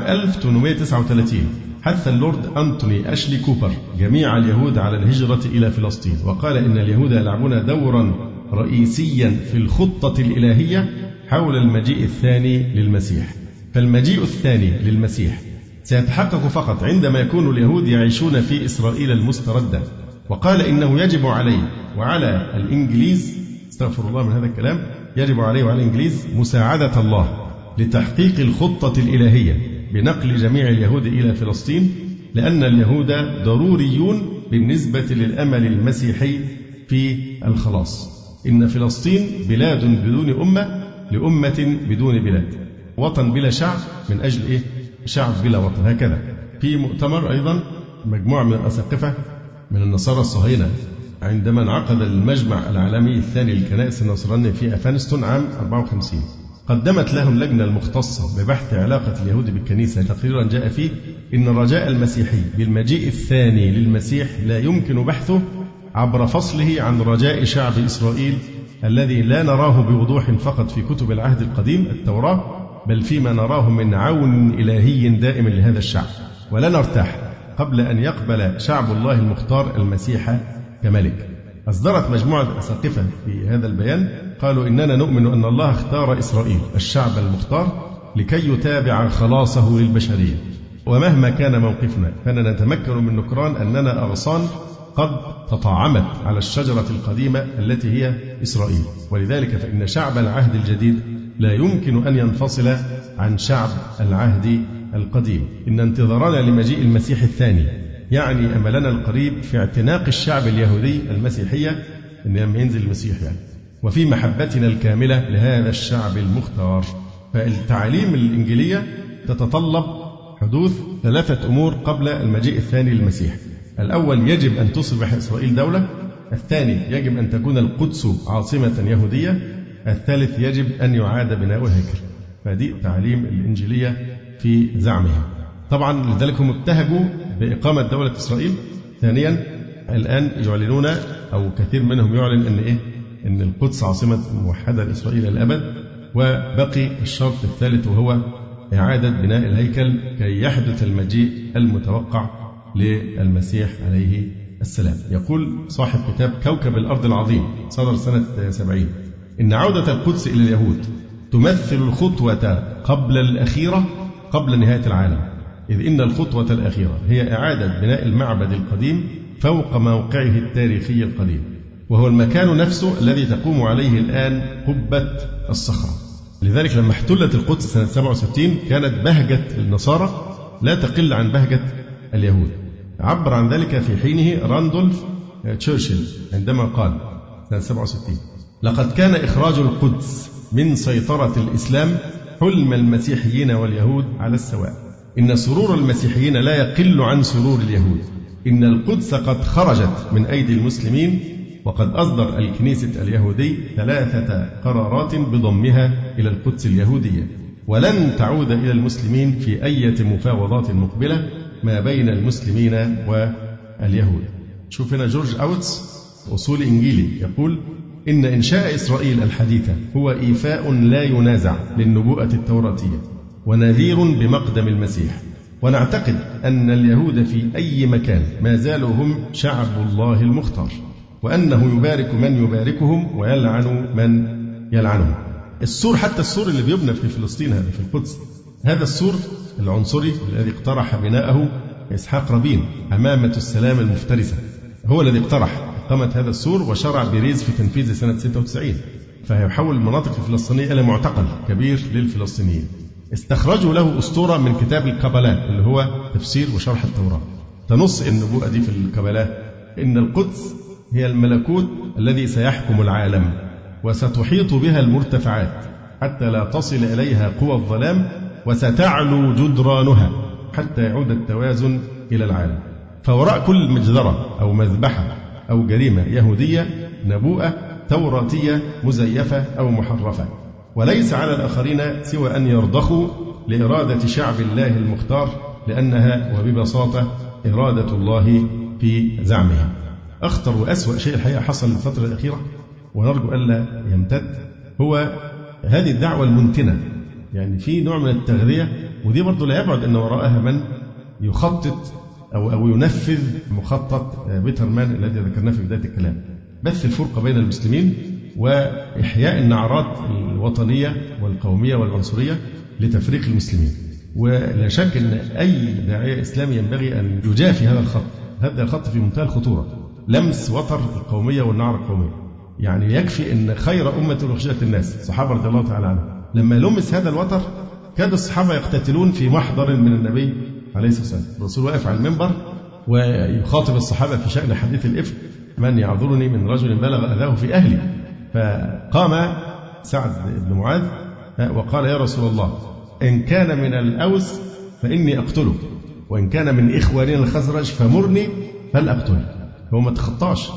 1839 حث اللورد أنتوني أشلي كوبر جميع اليهود على الهجرة إلى فلسطين، وقال إن اليهود يلعبون دورا رئيسيا في الخطة الإلهية حول المجيء الثاني للمسيح. فالمجيء الثاني للمسيح سيتحقق فقط عندما يكون اليهود يعيشون في إسرائيل المستردة. وقال إنه يجب عليه وعلى الإنجليز، استغفر الله من هذا الكلام، يجب عليه وعلى الإنجليز مساعدة الله لتحقيق الخطة الإلهية بنقل جميع اليهود إلى فلسطين، لأن اليهود ضروريون بالنسبة للأمل المسيحي في الخلاص. إن فلسطين بلاد بدون أمة لأمة بدون بلاد، وطن بلا شعب من أجل إيه؟ شعب بلا وطن. هكذا في مؤتمر أيضا مجموعة من الأساقفة من النصارى الصهاينة عندما انعقد المجمع العالمي الثاني للكنائس النصرانية في أفغانستان عام 54، قدمت لهم لجنة المختصة ببحث علاقة اليهود بالكنيسة تقريرا جاء فيه إن الرجاء المسيحي بالمجيء الثاني للمسيح لا يمكن بحثه عبر فصله عن رجاء شعب إسرائيل الذي لا نراه بوضوح فقط في كتب العهد القديم التوراة، بل فيما نراه من عون إلهي دائم لهذا الشعب. ولا نرتاح قبل أن يقبل شعب الله المختار المسيح كملك. أصدرت مجموعة أساقفة في هذا البيان قالوا إننا نؤمن أن الله اختار إسرائيل الشعب المختار لكي يتابع خلاصه للبشرية، ومهما كان موقفنا فإننا نتمكن من نكران أننا أغصان قد تطاعمت على الشجرة القديمة التي هي إسرائيل، ولذلك فإن شعب العهد الجديد لا يمكن أن ينفصل عن شعب العهد القديم. إن انتظارنا لمجيء المسيح الثاني يعني أملنا القريب في اعتناق الشعب اليهودي المسيحية إن لما ينزل المسيح يعني، وفي محبتنا الكاملة لهذا الشعب المختار. فالتعاليم الإنجيلية تتطلب حدوث 3 أمور قبل المجيء الثاني للمسيح. الأول يجب أن تصبح إسرائيل دولة، الثاني يجب أن تكون القدس عاصمة يهودية، الثالث يجب أن يعاد بناء الهيكل. فهذه التعاليم الإنجيلية في زعمها. طبعا لذلك هم ابتهجوا بإقامة دولة إسرائيل. ثانيا الآن يعلنون أو كثير منهم يعلن أن القدس عاصمة موحدة لإسرائيل الأبد، وبقي الشرط الثالث وهو إعادة بناء الهيكل كي يحدث المجيء المتوقع للمسيح عليه السلام. يقول صاحب كتاب كوكب الأرض العظيم صدر سنة 70 إن عودة القدس إلى اليهود تمثل الخطوة قبل الأخيرة قبل نهاية العالم، إذ إن الخطوة الأخيرة هي إعادة بناء المعبد القديم فوق موقعه التاريخي القديم، وهو المكان نفسه الذي تقوم عليه الآن قبة الصخرة. لذلك لما احتلت القدس سنة 67 كانت بهجة النصارى لا تقل عن بهجة اليهود. عبر عن ذلك في حينه راندولف تشرشل عندما قال سنة 67 لقد كان إخراج القدس من سيطرة الإسلام حلم المسيحيين واليهود على السواء. إن سرور المسيحيين لا يقل عن سرور اليهود. إن القدس قد خرجت من أيدي المسلمين، وقد أصدر الكنيسة اليهودي 3 قرارات بضمها إلى القدس اليهودية، ولن تعود إلى المسلمين في أي مفاوضات مقبلة ما بين المسلمين واليهود. شوف هنا جورج أوتس أصول إنجيلي يقول إن إنشاء إسرائيل الحديثة هو إيفاء لا ينازع للنبوءة التوراتية ونذير بمقدم المسيح، ونعتقد أن اليهود في أي مكان ما زالوا هم شعب الله المختار، وأنه يبارك من يباركهم ويلعن من يلعنهم. السور، حتى السور اللي بيبنى في فلسطين هذا في القدس، هذا السور العنصري الذي اقترح بناءه إسحاق رابين أمامة السلام المفترسة، هو الذي اقترح إقامة هذا السور وشرع بيريز في تنفيذه سنة 96، فيحول المناطق الفلسطينية إلى معتقل كبير للفلسطينيين. استخرجوا له أسطورة من كتاب الكبالات اللي هو تفسير وشرح التوراة، تنص النبوءة دي في الكبالات إن القدس هي الملكوت الذي سيحكم العالم وستحيط بها المرتفعات حتى لا تصل إليها قوى الظلام، وستعلو جدرانها حتى يعود التوازن إلى العالم. فوراء كل مجزرة أو مذبحة أو جريمة يهودية نبوءة توراتية مزيفة أو محرفة، وليس على الآخرين سوى أن يرضخوا لإرادة شعب الله المختار، لأنها وببساطة إرادة الله في زعمها. أخطر وأسوأ شيء الحقيقة حصل الفترة الأخيرة ونرجو ألا يمتد هو هذه الدعوة المنتنة. يعني في نوع من التغذية، ودي برضو لا يبعد أن وراءها من يخطط أو ينفذ مخطط بيترمان الذي ذكرناه في بداية الكلام، بث الفرقة بين المسلمين وإحياء النعرات الوطنية والقومية والعنصرية لتفريق المسلمين. ولا شك أن أي داعية إسلامي ينبغي أن يجافي هذا الخط. هذا الخط في منتهى الخطورة، لمس وتر القومية والنعرة القومية. يعني يكفي أن خير أمة أخرجت الناس الصحابة رضي الله تعالى عنهم لما لمس هذا الوتر كاد الصحابة يقتتلون في محضر من النبي عليه الصلاة والسلام. الرسول واقف على المنبر ويخاطب الصحابة في شأن حديث الإفك: من يعذرني من رجل بلغ أذاه في أهلي؟ فقام سعد بن معاذ وقال: يا رسول الله، إن كان من الأوس فإني أقتله، وإن كان من إخواننا الخزرج فمرني فلأقتله. هو ما تخطاش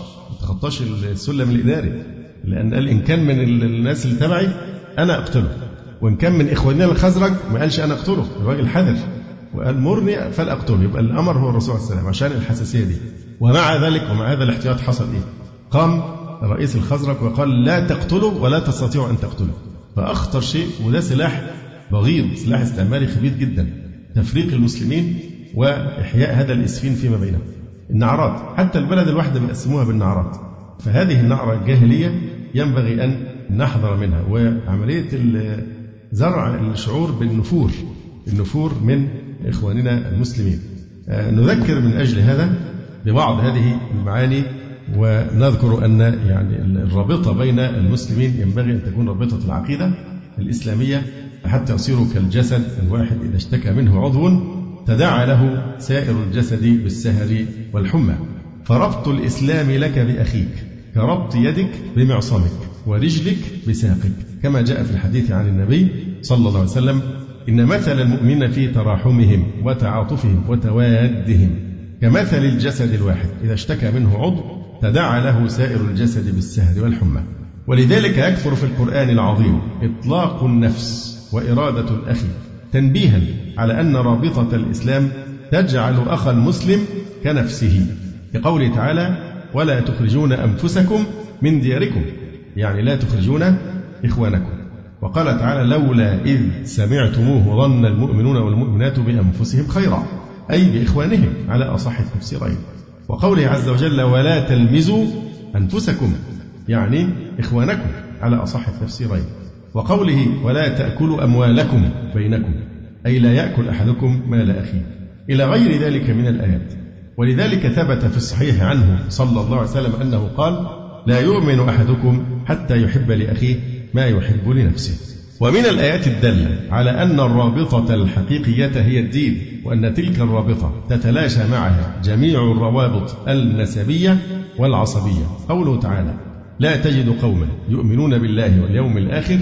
السلم الإداري، لأن قال إن كان من الناس اللي تبعي أنا أقتله، وإن كان من إخواننا الخزرج ما قالش أنا أقتله، الراجل حذر وقال مرني فلأقتله. يبقى الأمر هو الرسول عليه السلام عشان الحساسية دي. ومع ذلك ومع هذا الاحتياط حصل إيه؟ قام رئيس الخزرج وقال: لا تقتلوا ولا تستطيعوا أن تقتلوا. فأخطر شيء، وده سلاح بغيض، سلاح استعماري خبيث جدا، تفريق المسلمين وإحياء هذا الإسفين فيما بينهم. النعرات، حتى البلد الواحدة بيقسموها بالنعرات، فهذه النعرة الجاهلية ينبغي أن نحذر منها. وعملية زرع الشعور بالنفور من إخواننا المسلمين. نذكر من أجل هذا ببعض هذه المعاني، ونذكر أن يعني الرابطة بين المسلمين ينبغي أن تكون رابطة العقيدة الإسلامية، حتى يصيروا كالجسد الواحد إذا اشتكى منه عضو تداعى له سائر الجسد بالسهر والحمى. فربط الإسلام لك بأخيك كربط يدك بمعصمك ورجلك بساقك، كما جاء في الحديث عن النبي صلى الله عليه وسلم: إن مثل المؤمنين في تراحمهم وتعاطفهم وتوادهم كمثل الجسد الواحد إذا اشتكى منه عضو تداعى له سائر الجسد بالسهر والحمى. ولذلك يكثر في القرآن العظيم إطلاق النفس وإرادة الأخ، تنبيها على أن رابطة الإسلام تجعل أخا المسلم كنفسه، كقوله تعالى: ولا تخرجون أنفسكم من دياركم، يعني لا تخرجون إخوانكم. وقال تعالى لولا إذ سمعتموه ظن المؤمنون والمؤمنات بأنفسهم خيرا، أي بإخوانهم على أصح التفسيرين. وقوله عز وجل ولا تلمزوا أنفسكم، يعني إخوانكم على أصح التفسيرين. وقوله ولا تأكلوا أموالكم بينكم، أي لا يأكل أحدكم مال أخيه، إلى غير ذلك من الآيات. ولذلك ثبت في الصحيح عنه صلى الله عليه وسلم أنه قال لا يؤمن أحدكم حتى يحب لأخيه ما يحب لنفسه. ومن الآيات الدالة على أن الرابطة الحقيقية هي الدين، وأن تلك الرابطة تتلاشى معها جميع الروابط النسبية والعصبية، قوله تعالى لا تجد قوما يؤمنون بالله واليوم الآخر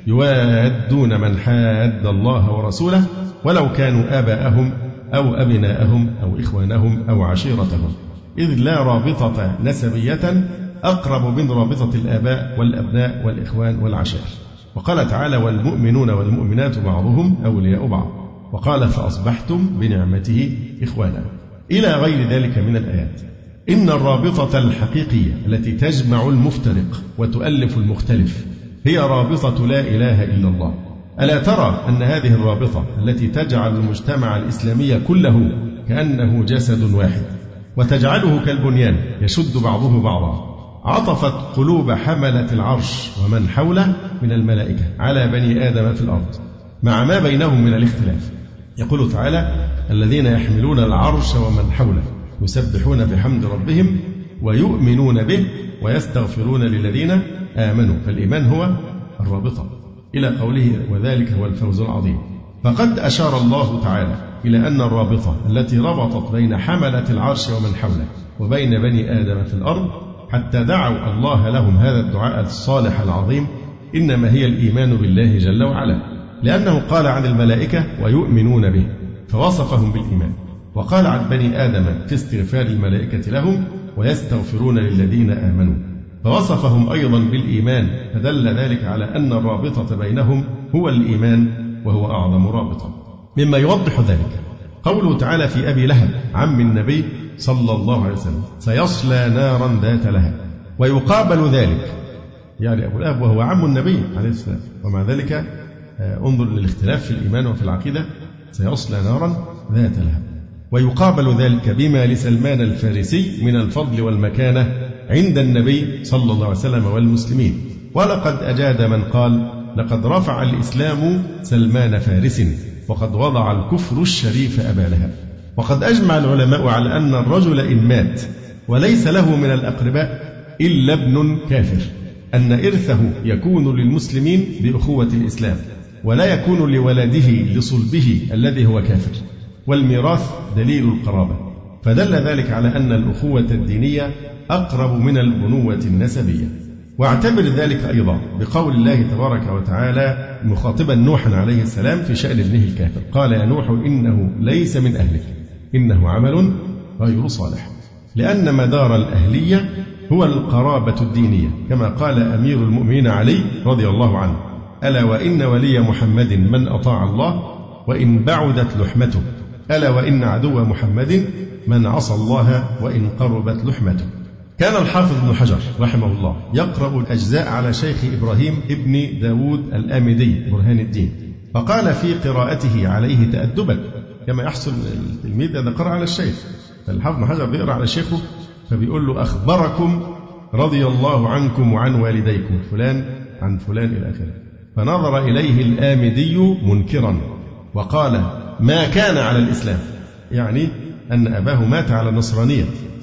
يوادون من حاد الله ورسوله ولو كانوا آباءهم أو أبناءهم أو إخوانهم أو عشيرتهم، إذ لا رابطة نسبية أقرب من رابطة الآباء والأبناء والإخوان والعشائر. وقال تعالى والمؤمنون والمؤمنات بعضهم أولياء بعض، وقال فأصبحتم بنعمته إخوانا، إلى غير ذلك من الآيات. إن الرابطة الحقيقية التي تجمع المفترق وتؤلف المختلف هي رابطة لا إله إلا الله. ألا ترى أن هذه الرابطة التي تجعل المجتمع الإسلامي كله كأنه جسد واحد وتجعله كالبنيان يشد بعضه بعضا، عطفت قلوب حملة العرش ومن حوله من الملائكة على بني آدم في الأرض مع ما بينهم من الاختلاف. يقول تعالى الذين يحملون العرش ومن حوله يسبحون بحمد ربهم ويؤمنون به ويستغفرون للذين آمنوا، فالإيمان هو الرابطة، إلى قوله وذلك هو الفوز العظيم. فقد أشار الله تعالى إلى أن الرابطة التي ربطت بين حملة العرش ومن حوله وبين بني آدم في الأرض حتى دعوا الله لهم هذا الدعاء الصالح العظيم إنما هي الإيمان بالله جل وعلا، لأنه قال عن الملائكة ويؤمنون به فوصفهم بالإيمان، وقال عن بني آدم في استغفار الملائكة لهم ويستغفرون للذين آمنوا فوصفهم أيضا بالإيمان، فدل ذلك على أن الرابطة بينهم هو الإيمان وهو أعظم رابطة. مما يوضح ذلك قوله تعالى في أبي لهب عم النبي صلى الله عليه وسلم سيصلى نارا ذات لهب، ويقابل ذلك يعني أبو لهب وهو عم النبي عليه السلام، ومع ذلك انظر للاختلاف في الإيمان وفي العقيدة، سيصلى نارا ذات لهب. ويقابل ذلك بما لسلمان الفارسي من الفضل والمكانة عند النبي صلى الله عليه وسلم والمسلمين. ولقد أجاد من قال لقد رفع الإسلام سلمان فارس وقد وضع الكفر الشريف أبا لهب. وقد أجمع العلماء على أن الرجل إن مات وليس له من الأقرباء إلا ابن كافر أن إرثه يكون للمسلمين بأخوة الإسلام ولا يكون لولده لصلبه الذي هو كافر، والميراث دليل القرابة، فدل ذلك على أن الأخوة الدينية أقرب من البنوة النسبية. واعتبر ذلك أيضا بقول الله تبارك وتعالى مخاطبا نوحا عليه السلام في شأن ابنه الكافر، قال يا نوح إنه ليس من أهلك إنه عمل غير صالح، لأن مدار الأهلية هو القرابة الدينية، كما قال أمير المؤمنين علي رضي الله عنه ألا وإن ولي محمد من أطاع الله وإن بعدت لحمته، ألا وإن عدو محمد من عصى الله وإن قربت لحمته. كان الحافظ ابن حجر رحمه الله يقرأ الأجزاء على شيخ إبراهيم ابن داود الآمدي برهان الدين، فقال في قراءته عليه تأدبا كما يحصل التلميذ إذا قرأ على الشيخ، فالحافظ ابن حجر بيقرأ على شيخه فبيقول له أخبركم رضي الله عنكم وعن والديكم فلان عن فلان إلى آخره، فنظر إليه الآمدي منكرا وقال ما كان على الإسلام، يعني أن أباه مات على النصرانية،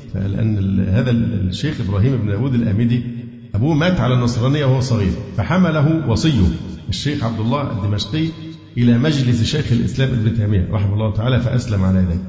لأن هذا الشيخ إبراهيم بن داود الآمدي أبوه مات على النصرانية وهو صغير، فحمله وصيه الشيخ عبد الله الدمشقي إلى مجلس شيخ الإسلام ابن تيمية رحمه الله تعالى فأسلم على يديه.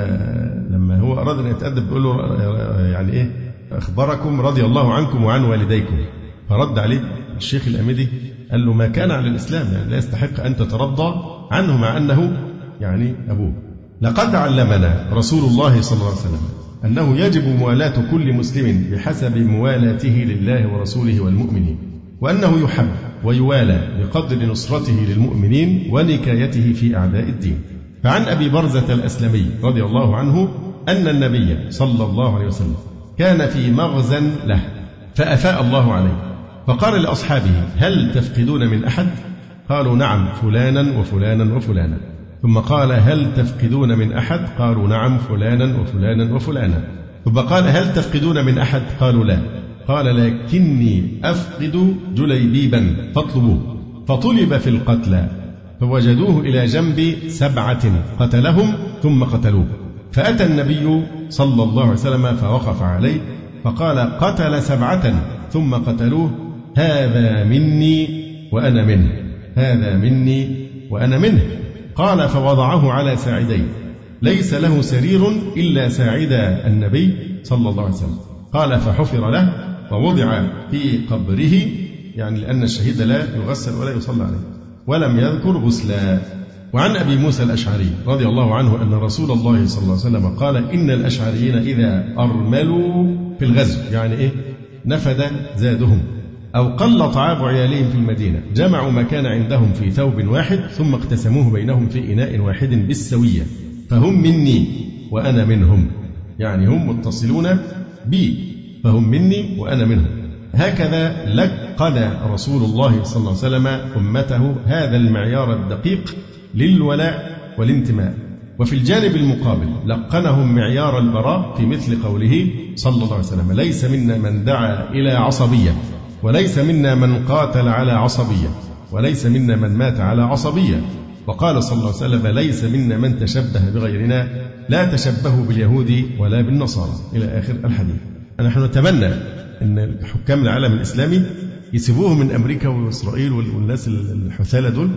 فلما هو أراد أن يتأدب بيقول له يعني إيه أخبركم رضي الله عنكم وعن والديكم، فرد عليه الشيخ الآمدي قال له ما كان على الإسلام، يعني لا يستحق أن تترضى عنه مع أنه يعني أبوه. لقد علمنا رسول الله صلى الله عليه وسلم أنه يجب موالاة كل مسلم بحسب موالاته لله ورسوله والمؤمنين، وأنه يحب ويوالى بقدر نصرته للمؤمنين ونكايته في أعداء الدين. فعن أبي برزة الأسلمي رضي الله عنه أن النبي صلى الله عليه وسلم كان في مغزى له فأفاء الله عليه، فقال لأصحابه: هل تفقدون من أحد؟ قالوا: نعم، فلانا وفلانا وفلانا. ثم قال: هل تفقدون من أحد؟ قالوا: نعم، فلانا وفلانا وفلانا. ثم قال: هل تفقدون من أحد؟ قالوا: لا. قال: لكني أفقد جليبيبا فاطلبوه. فطلب في القتلى فوجدوه إلى جنب 7 قتلهم ثم قتلوه. فأتى النبي صلى الله عليه وسلم فوقف عليه فقال: قتل 7 ثم قتلوه، هذا مني وأنا منه، هذا مني وأنا منه. قال: فوضعه على ساعدين، ليس له سرير إلا ساعد النبي صلى الله عليه وسلم. قال: فحفر له ووضع في قبره، يعني لأن الشهيد لا يغسل ولا يصلى عليه، ولم يذكر غسلا. وعن أبي موسى الأشعري رضي الله عنه أن رسول الله صلى الله عليه وسلم قال: إن الأشعريين إذا أرملوا في الغزو، يعني نفد زادهم أو قل طعام عيالهم في المدينة، جمعوا ما كان عندهم في ثوب واحد ثم اقتسموه بينهم في إناء واحد بالسوية، فهم مني وأنا منهم، يعني هم متصلون بي، فهم مني وأنا منهم. هكذا لقن رسول الله صلى الله عليه وسلم أمته هذا المعيار الدقيق للولاء والانتماء. وفي الجانب المقابل لقنهم معيار البراء في مثل قوله صلى الله عليه وسلم: ليس منا من دعا إلى عصبية، وليس منا من قاتل على عصبية، وليس منا من مات على عصبية. وقال صلى الله عليه وسلم: ليس منا من تشبه بغيرنا، لا تشبهوا باليهود ولا بالنصارى، إلى آخر الحديث. نحن نتمنى أن حكام العالم الإسلامي يسيبوه من أمريكا وإسرائيل والناس الحثالة دول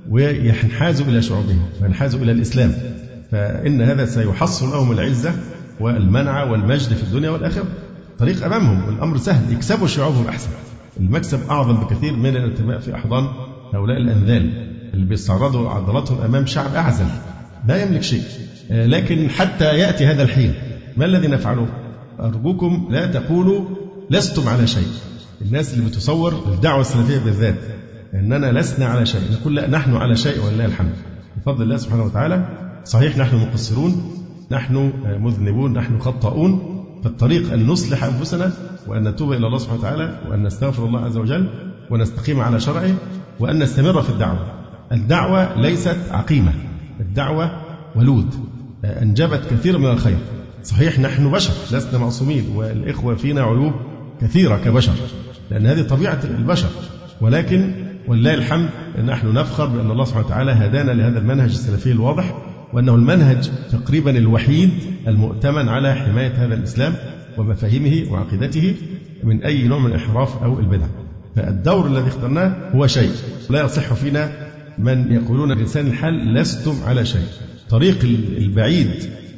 وينحازوا إلى شعوبهم وينحازوا إلى الإسلام، فإن هذا سيحصل لهم العزة والمنع والمجد في الدنيا والآخرة. طريق أمامهم والأمر سهل، يكسبوا شعوبهم أحسن. المكسب أعظم بكثير من الانتماء في أحضان هؤلاء الأنذال اللي بيستعرضوا عضلاتهم أمام شعب أعزل لا يملك شيء. لكن حتى يأتي هذا الحين ما الذي نفعله؟ أرجوكم لا تقولوا لستم على شيء. الناس اللي بتصور الدعوة السلفية بالذات أننا لسنا على شيء، نقول لا، نحن على شيء ولله الحمد بفضل الله سبحانه وتعالى. صحيح نحن مقصرون، نحن مذنبون، نحن خطاؤون، فالطريق أن نصلح أنفسنا وأن نتوب إلى الله سبحانه وتعالى وأن نستغفر الله عز وجل ونستقيم على شرعه وأن نستمر في الدعوة. الدعوة ليست عقيمة، الدعوة ولود أنجبت كثير من الخير. صحيح نحن بشر لسنا معصومين، والإخوة فينا عيوب كثيرة كبشر لأن هذه طبيعة البشر، ولكن ولله الحمد نحن نفخر بأن الله سبحانه وتعالى هدانا لهذا المنهج السلفي الواضح، وأنه المنهج تقريبا الوحيد المؤتمن على حماية هذا الإسلام ومفاهيمه وعقيدته من أي نوع من الانحراف أو البدع. فالدور الذي اخترناه هو شيء، لا يصح فينا من يقولون بلسان الحال لستم على شيء. طريق البعيد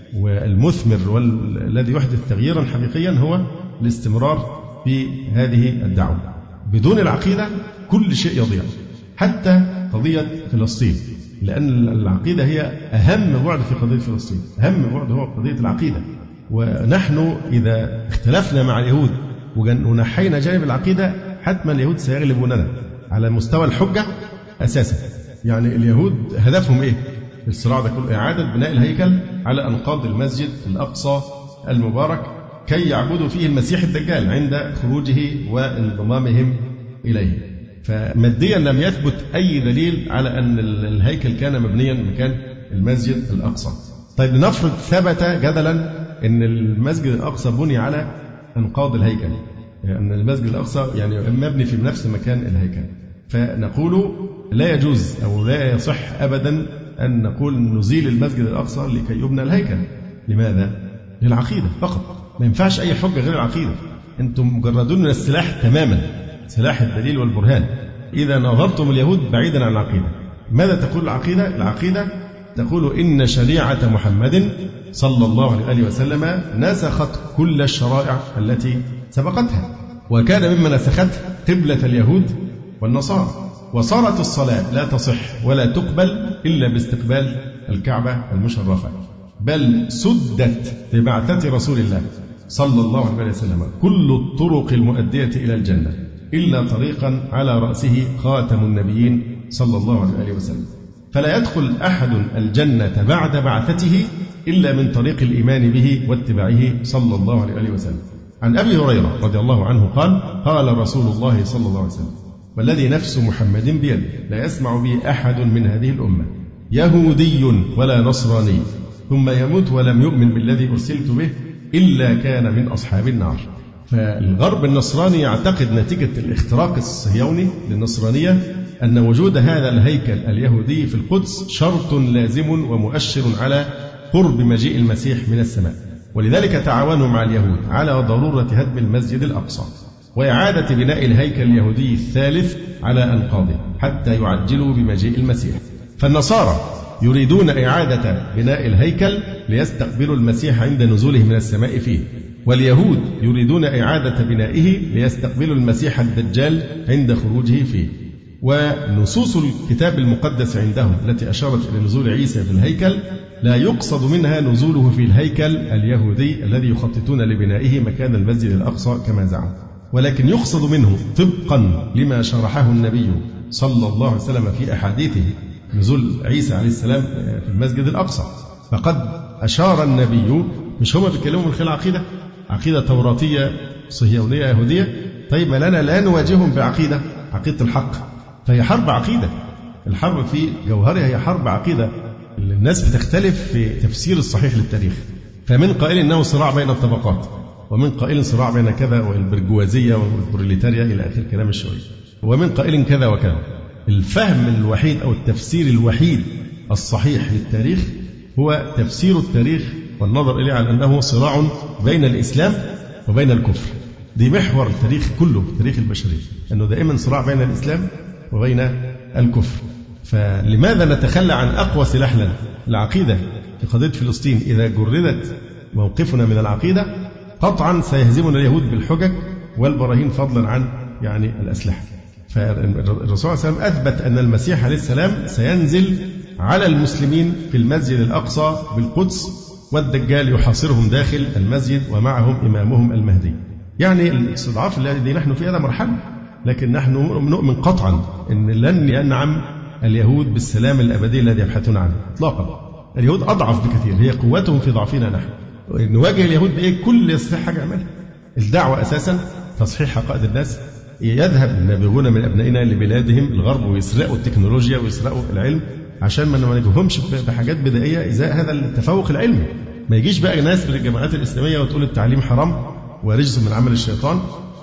والمثمر والذي يحدث تغييرا حقيقيا هو الاستمرار في هذه الدعوة. بدون العقيدة كل شيء يضيع، حتى قضية فلسطين، لأن العقيدة هي أهم بعد في قضية فلسطين. أهم بعد هو قضية العقيدة، ونحن إذا اختلفنا مع اليهود ونحينا جانب العقيدة حتما اليهود سيغلبوننا على مستوى الحجة أساسا. يعني اليهود هدفهم إيه؟ الصراع ده كله إعادة بناء الهيكل على أنقاض المسجد الأقصى المبارك كي يعبدوا فيه المسيح الدجال عند خروجه وانضمامهم إليه. فماديا لم يثبت أي دليل على أن الهيكل كان مبنيا مكان المسجد الأقصى. طيب لنفرض ثبت جدلا أن المسجد الأقصى بني على أنقاض الهيكل، أن المسجد الأقصى يعني مبني في نفس مكان الهيكل، فنقول لا يجوز أو لا يصح أبدا أن نقول نزيل المسجد الأقصى لكي يبنى الهيكل. لماذا؟ للعقيدة فقط، ما ينفعش أي حجة غير العقيدة. أنتم مجردون من السلاح تماما، سلاح الدليل والبرهان. إذا نظرتم اليهود بعيدا عن العقيدة، ماذا تقول العقيدة؟ العقيدة تقول إن شريعة محمد صلى الله عليه وسلم نسخت كل الشرائع التي سبقتها، وكان مما نسخته قبلة اليهود والنصارى، وصارت الصلاة لا تصح ولا تقبل إلا باستقبال الكعبة المشرفة، بل سدت ببعثة رسول الله صلى الله عليه وسلم كل الطرق المؤدية إلى الجنة إلا طريقا على رأسه خاتم النبيين صلى الله عليه وسلم، فلا يدخل أحد الجنة بعد بعثته إلا من طريق الإيمان به واتباعه صلى الله عليه وسلم. عن أبي هريرة رضي الله عنه قال قال رسول الله صلى الله عليه وسلم والذي نفس محمد بيده لا يسمع به أحد من هذه الأمة يهودي ولا نصراني ثم يموت ولم يؤمن بالذي أرسلت به إلا كان من أصحاب النار. فالغرب النصراني يعتقد نتيجة الاختراق الصهيوني للنصرانية أن وجود هذا الهيكل اليهودي في القدس شرط لازم ومؤشر على قرب مجيء المسيح من السماء، ولذلك تعاونوا مع اليهود على ضرورة هدم المسجد الأقصى وإعادة بناء الهيكل اليهودي الثالث على أنقاضه حتى يعجلوا بمجيء المسيح. فالنصارى يريدون إعادة بناء الهيكل ليستقبلوا المسيح عند نزوله من السماء فيه، واليهود يريدون إعادة بنائه ليستقبلوا المسيح الدجال عند خروجه فيه. ونصوص الكتاب المقدس عندهم التي أشارت إلى نزول عيسى في الهيكل لا يقصد منها نزوله في الهيكل اليهودي الذي يخططون لبنائه مكان المسجد الأقصى كما زعم، ولكن يقصد منه طبقا لما شرحه النبي صلى الله عليه وسلم في أحاديثه نزول عيسى عليه السلام في المسجد الأقصى. فقد أشار النبي، مش هم بيتكلموا من خلال عقيدة توراتية صهيونية يهودية، طيب ما لنا لا نواجههم بعقيدة الحق، فهي حرب عقيدة. الحرب في جوهرها هي حرب عقيدة. الناس بتختلف في تفسير الصحيح للتاريخ، فمن قائل إنه صراع بين الطبقات، ومن قائل صراع بين كذا والبرجوازية والبروليتاريا إلى آخر كلام الشيوعي، ومن قائل كذا وكذا. الفهم الوحيد أو التفسير الوحيد الصحيح للتاريخ هو تفسير التاريخ والنظر إليه على أنه صراع بين الإسلام وبين الكفر. دي محور التاريخ كله، تاريخ البشرية، أنه دائما صراع بين الإسلام وبين الكفر. فلماذا نتخلى عن أقوى سلاح لنا العقيدة في قضية فلسطين؟ إذا جردت موقفنا من العقيدة قطعا سيهزمنا اليهود بالحجج والبراهين فضلا عن الأسلحة. فالرسول صلى الله عليه وسلم أثبت أن المسيح عليه السلام سينزل على المسلمين في المسجد الأقصى بالقدس، والدجال يحاصرهم داخل المسجد ومعهم إمامهم المهدي. الاستضعاف الذي نحن فيه هذا مرحلة، لكن نحن نؤمن قطعا أن لن ينعم اليهود بالسلام الأبدي الذي يبحثون عنه إطلاقا. اليهود أضعف بكثير، هي قوتهم في ضعفنا نحن. نواجه اليهود بإيه؟ كل يستطيع حاجة يعملها. الدعوة أساسا تصحيح عقائد الناس. يذهب النابغون من أبنائنا لبلادهم الغرب ويسرقوا التكنولوجيا ويسرقوا العلم عشان ما نواجههمش بحاجات بدائية إزاء هذا التفوق العلمي. ما يجيش بقى ناس من الجماعات الإسلامية وتقول التعليم حرام ورجس من عمل الشيطان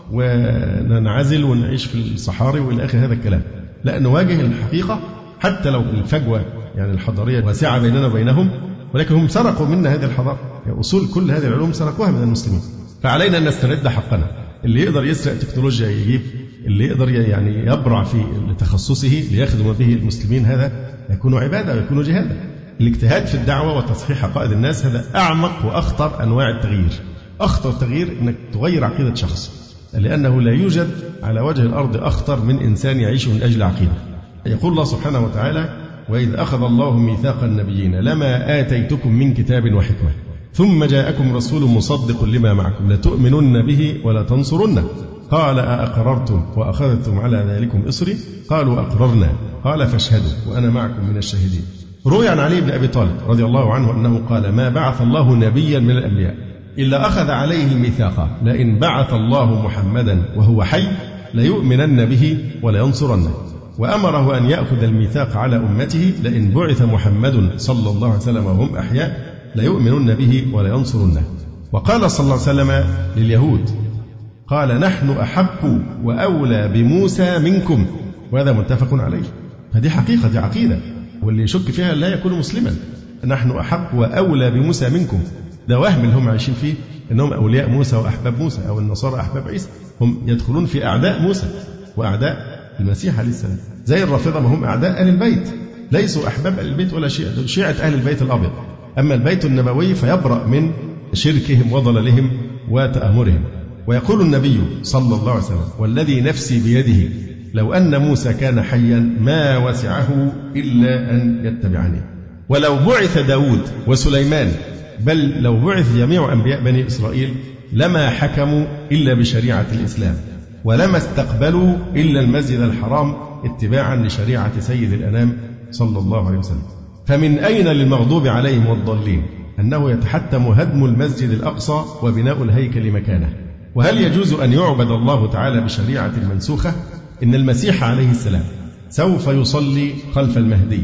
وننعزل ونعيش في الصحاري وإلى آخر هذا الكلام. لا، نواجه الحقيقة حتى لو الفجوة الحضارية واسعة بيننا وبينهم، ولكن هم سرقوا منا هذه الحضارة. أصول كل هذه العلوم سرقوها من المسلمين، فعلينا أن نسترد حقنا. اللي يقدر يسرق تكنولوجيا يجيب، اللي يقدر يبرع في تخصصه ليخدم به المسلمين هذا يكون عبادة ويكون جهادا. الاجتهاد في الدعوة وتصحيح عقائد الناس هذا أعمق وأخطر أنواع التغيير. أخطر تغيير أنك تغير عقيدة شخص، لأنه لا يوجد على وجه الأرض أخطر من إنسان يعيش من أجل عقيدة. يقول الله سبحانه وتعالى: وإذ أخذ الله ميثاق النبيين لما آتيتكم من كتاب وحكمة ثم جاءكم رسول مصدق لما معكم لتؤمنن به ولا تنصرنه قال أأقررتم وأخذتم على ذلكم إصري قالوا أقررنا قال فاشهدوا وأنا معكم من الشاهدين. روي عن علي بن أبي طالب رضي الله عنه أنه قال: ما بعث الله نبيا من الأنبياء إلا أخذ عليه الميثاق لئن بعث الله محمدا وهو حي ليؤمنن به ولينصرنه، وأمره أن يأخذ الميثاق على أمته لئن بعث محمد صلى الله عليه وسلم وهم أحياء ليؤمنن به ولينصرنه. وقال صلى الله عليه وسلم لليهود: قال: نحن أحق وأولى بموسى منكم، وهذا متفق عليه. هذه حقيقة، دي عقيدة، واللي يشك فيها لا يكون مسلما. نحن أحق وأولى بموسى منكم، ده وهم اللي هم عايشين فيه أنهم أولياء موسى وأحباب موسى، أو النصارى أحباب عيسى. هم يدخلون في أعداء موسى وأعداء المسيح عليه السلام، زي الرافضة ما هم أعداء أهل البيت، ليسوا أحباب أهل البيت ولا شيعة أهل البيت الأبيض. أما البيت النبوي فيبرأ من شركهم وضلالهم وتآمرهم. ويقول النبي صلى الله عليه وسلم: والذي نفسي بيده لو أن موسى كان حيا ما وسعه إلا أن يتبعني. ولو بعث داود وسليمان، بل لو بعث جميع أنبياء بني إسرائيل لما حكموا إلا بشريعة الإسلام، ولما استقبلوا إلا المسجد الحرام اتباعا لشريعة سيد الأنام صلى الله عليه وسلم. فمن أين للمغضوب عليهم والضالين أنه يتحتم هدم المسجد الأقصى وبناء الهيكل مكانه؟ وهل يجوز أن يعبد الله تعالى بشريعة منسوخة؟ إن المسيح عليه السلام سوف يصلي خلف المهدي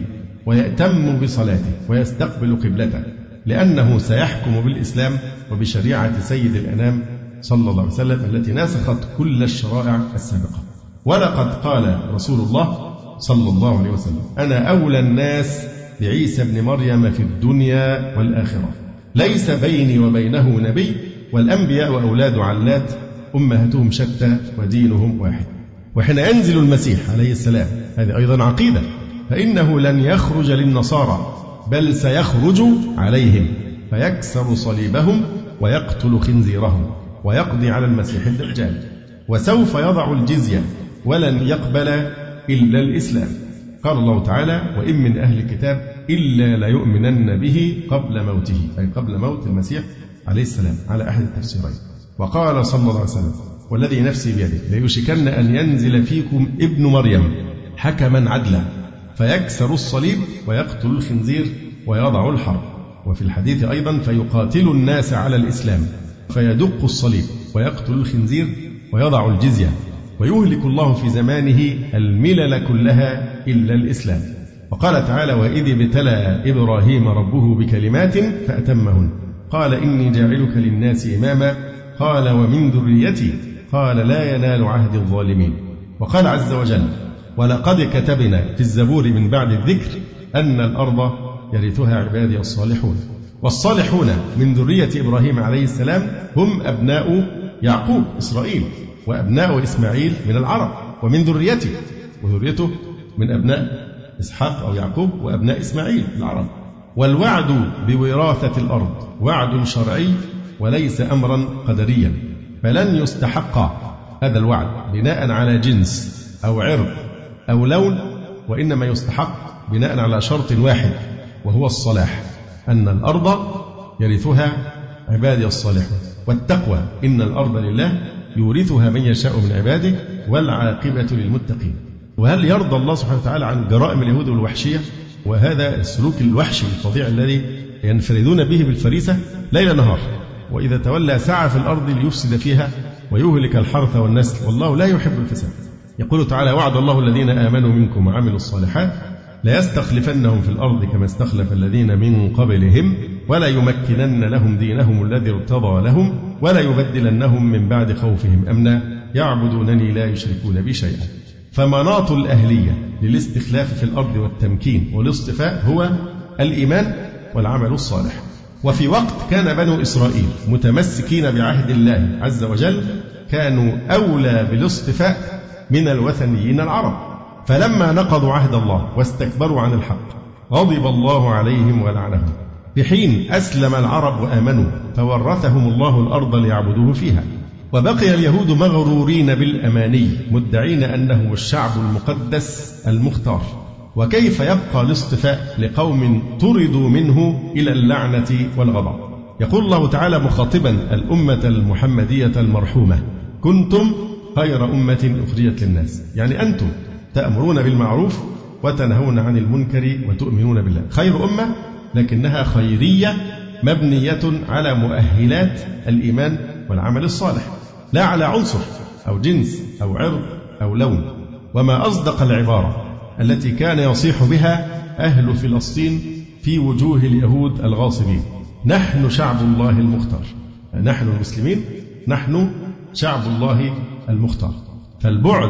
ويأتم بصلاته ويستقبل قبلته، لأنه سيحكم بالإسلام وبشريعة سيد الأنام صلى الله عليه وسلم التي ناسخت كل الشرائع السابقة. ولقد قال رسول الله صلى الله عليه وسلم: أنا أولى الناس بعيسى ابن مريم في الدنيا والآخرة، ليس بيني وبينه نبي، والأنبياء أولاد علات، أمهاتهم شتى ودينهم واحد. وحين ينزل المسيح عليه السلام، هذه أيضا عقيدة، فإنه لن يخرج للنصارى بل سيخرج عليهم فيكسر صليبهم ويقتل خنزيرهم ويقضي على المسيح الدجال، وسوف يضع الجزية ولن يقبل إلا الإسلام. قال الله تعالى: وإن من أهل الكتاب إلا ليؤمنن به قبل موته، أي قبل موت المسيح عليه السلام على أحد التفسيرين. وقال صلى الله عليه وسلم: والذي نفسي بيده ليوشكن أن ينزل فيكم ابن مريم حكما عدلا فيكسر الصليب ويقتل الخنزير ويضع الحرب. وفي الحديث أيضا: فيقاتل الناس على الإسلام فيدق الصليب ويقتل الخنزير ويضع الجزية، ويهلك الله في زمانه الملل كلها إلا الإسلام. وقال تعالى: وإذ ابتلى إبراهيم ربه بكلمات فأتمهن قال إني جاعلك للناس إماما قال ومن ذريتي قال لا ينال عهد الظالمين. وقال عز وجل: ولقد كتبنا في الزبور من بعد الذكر أن الأرض يرثها عبادي الصالحون. والصالحون من ذرية إبراهيم عليه السلام هم أبناء يعقوب إسرائيل، وأبناء إسماعيل من العرب ومن ذريته، وذريته من أبناء إسحاق أو يعقوب وأبناء إسماعيل العرب. والوعد بوراثة الأرض وعد شرعي وليس أمرا قدريا، فلن يستحق هذا الوعد بناء على جنس أو عرق أو لون، وإنما يستحق بناء على شرط واحد وهو الصلاح، أن الأرض يرثها عبادي الصالحون، والتقوى إن الأرض لله يورثها من يشاء من عباده والعاقبة للمتقين. وهل يرضى الله سبحانه وتعالى عن جرائم اليهود والوحشية وهذا السلوك الوحشي الفظيع الذي ينفردون به بالفريسة ليل نهار، وإذا تولى سعى في الأرض ليفسد فيها ويهلك الحرث والنسل والله لا يحب الفساد؟ يقول تعالى: وعد الله الذين آمنوا منكم وعملوا الصالحات ليستخلفنهم في الأرض كما استخلف الذين من قبلهم ولا يمكنن لهم دينهم الذي ارتضى لهم ولا يبدلنهم من بعد خوفهم أمنا يعبدونني لا يشركون بي شيئا. فمناط الأهلية للاستخلاف في الأرض والتمكين والاصطفاء هو الإيمان والعمل الصالح. وفي وقت كان بنو إسرائيل متمسكين بعهد الله عز وجل كانوا أولى بالاصطفاء من الوثنيين العرب، فلما نقضوا عهد الله واستكبروا عن الحق غضب الله عليهم ولعنهم، بحين أسلم العرب وآمنوا فورثهم الله الأرض ليعبدوه فيها. وبقي اليهود مغرورين بالأماني مدعين أنه الشعب المقدس المختار. وكيف يبقى الاصطفاء لقوم طردوا منه إلى اللعنة والغضب؟ يقول الله تعالى مخاطبا الأمة المحمدية المرحومة: كنتم خير أمة أخرجت للناس، يعني أنتم تأمرون بالمعروف وتنهون عن المنكر وتؤمنون بالله. خير أمة لكنها خيرية مبنية على مؤهلات الإيمان والعمل الصالح، لا على عنصر أو جنس أو عرق أو لون. وما أصدق العبارة التي كان يصيح بها أهل فلسطين في وجوه اليهود الغاصبين: نحن شعب الله المختار. نحن المسلمين، نحن شعب الله المختار. فالبعد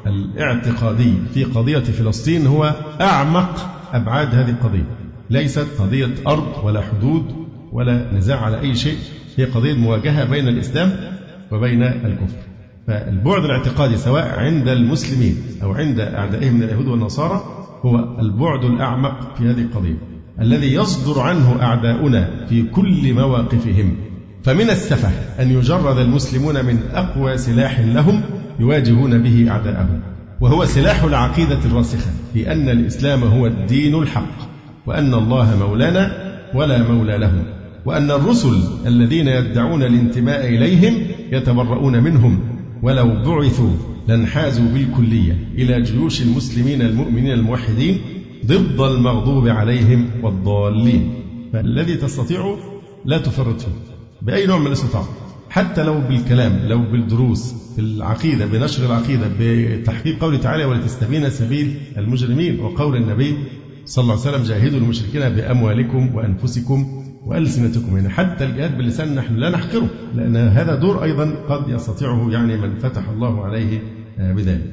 الاعتقادي في قضية فلسطين هو أعمق أبعاد هذه القضية، ليست قضية أرض ولا حدود ولا نزاع على أي شيء، هي قضية مواجهة بين الإسلام وبين الكفر. فالبعد الاعتقادي سواء عند المسلمين أو عند أعدائهم من اليهود والنصارى هو البعد الأعمق في هذه القضية الذي يصدر عنه أعداؤنا في كل مواقفهم. فمن السفه أن يجرد المسلمون من أقوى سلاح لهم يواجهون به أعداءهم، وهو سلاح العقيدة الراسخة في أن الإسلام هو الدين الحق، وأن الله مولانا ولا مولى لهم، وأن الرسل الذين يدعون الانتماء إليهم يتبرؤون منهم، ولو بعثوا لانحازوا بالكلية إلى جيوش المسلمين المؤمنين الموحدين ضد المغضوب عليهم والضالين. فالذي تستطيع لا تفرط فيه بأي نوع من الاستطاعة، حتى لو بالكلام، لو بالدروس، بالعقيدة، بنشر العقيدة، بتحقيق قوله تعالى ولتستبين سبيل المجرمين، وقول النبي صلى الله عليه وسلم جاهدوا المشركين بأموالكم وأنفسكم وألسنتكم. يعني حتى الجهاد باللسان نحن لا نحقره، لأن هذا دور أيضا قد يستطيعه يعني من فتح الله عليه بذلك.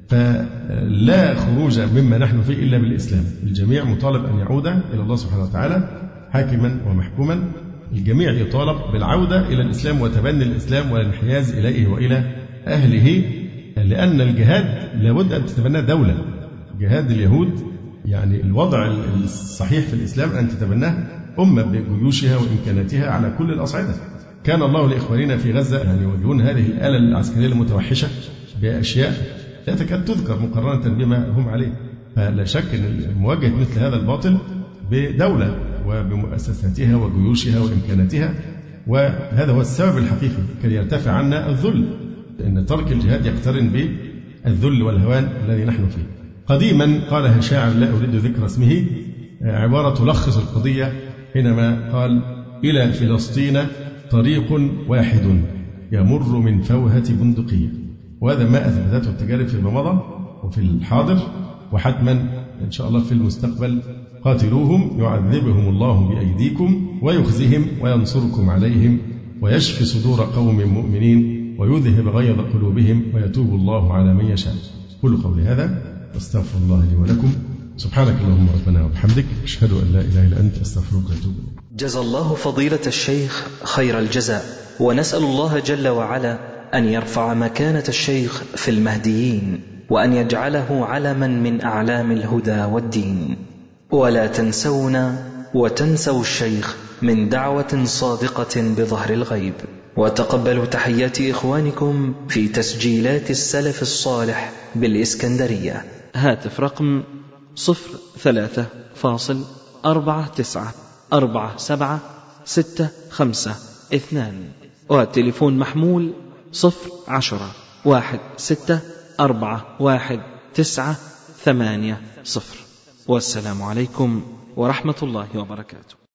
فلا خروج مما نحن فيه إلا بالإسلام. الجميع مطالب أن يعود إلى الله سبحانه وتعالى حاكما ومحكوما. الجميع يطالب بالعودة إلى الإسلام وتبني الإسلام والانحياز إليه وإلى أهله، لأن الجهاد لابد أن تتبناه دولة. جهاد اليهود يعني الوضع الصحيح في الإسلام أن تتبناه أمة بجيوشها وإمكاناتها على كل الأصعدة. كان الله لإخواننا في غزة يعني يواجهون هذه الآلة العسكرية المتوحشة بأشياء لا تكاد تذكر مقارنة بما هم عليه. فلا شك أن مواجهة مثل هذا الباطل بدولة وبمؤسساتها وجيوشها وإمكاناتها، وهذا هو السبب الحقيقي كي يرتفع عنا الذل، لأن ترك الجهاد يقترن بالذل والهوان الذي نحن فيه. قديما قالها شاعر لا أريد ذكر اسمه، عبارة تلخص القضية حينما قال: إلى فلسطين طريق واحد يمر من فوهة بندقية. وهذا ما أثبتته التجارب فيما مضى وفي الحاضر، وحتما إن شاء الله في المستقبل. قاتلوهم يعذبهم الله بأيديكم ويخزهم وينصركم عليهم ويشفي صدور قوم مؤمنين ويذهب غيظ قلوبهم ويتوب الله على من يشاء. قولوا قولي هذا واستغفر الله لي ولكم. سبحانك اللهم ربنا وبحمدك، أشهد أن لا إله إلا أنت، أستغفرك وأتوب إليك. جزا الله فضيلة الشيخ خير الجزاء، ونسأل الله جل وعلا أن يرفع مكانة الشيخ في المهديين، وأن يجعله علما من أعلام الهدى والدين. ولا تنسونا وتنسوا الشيخ من دعوة صادقة بظهر الغيب. وتقبلوا تحيات إخوانكم في تسجيلات السلف الصالح بالإسكندرية. هاتف رقم 03-494765، والتليفون محمول 010-16411980. والسلام عليكم ورحمة الله وبركاته.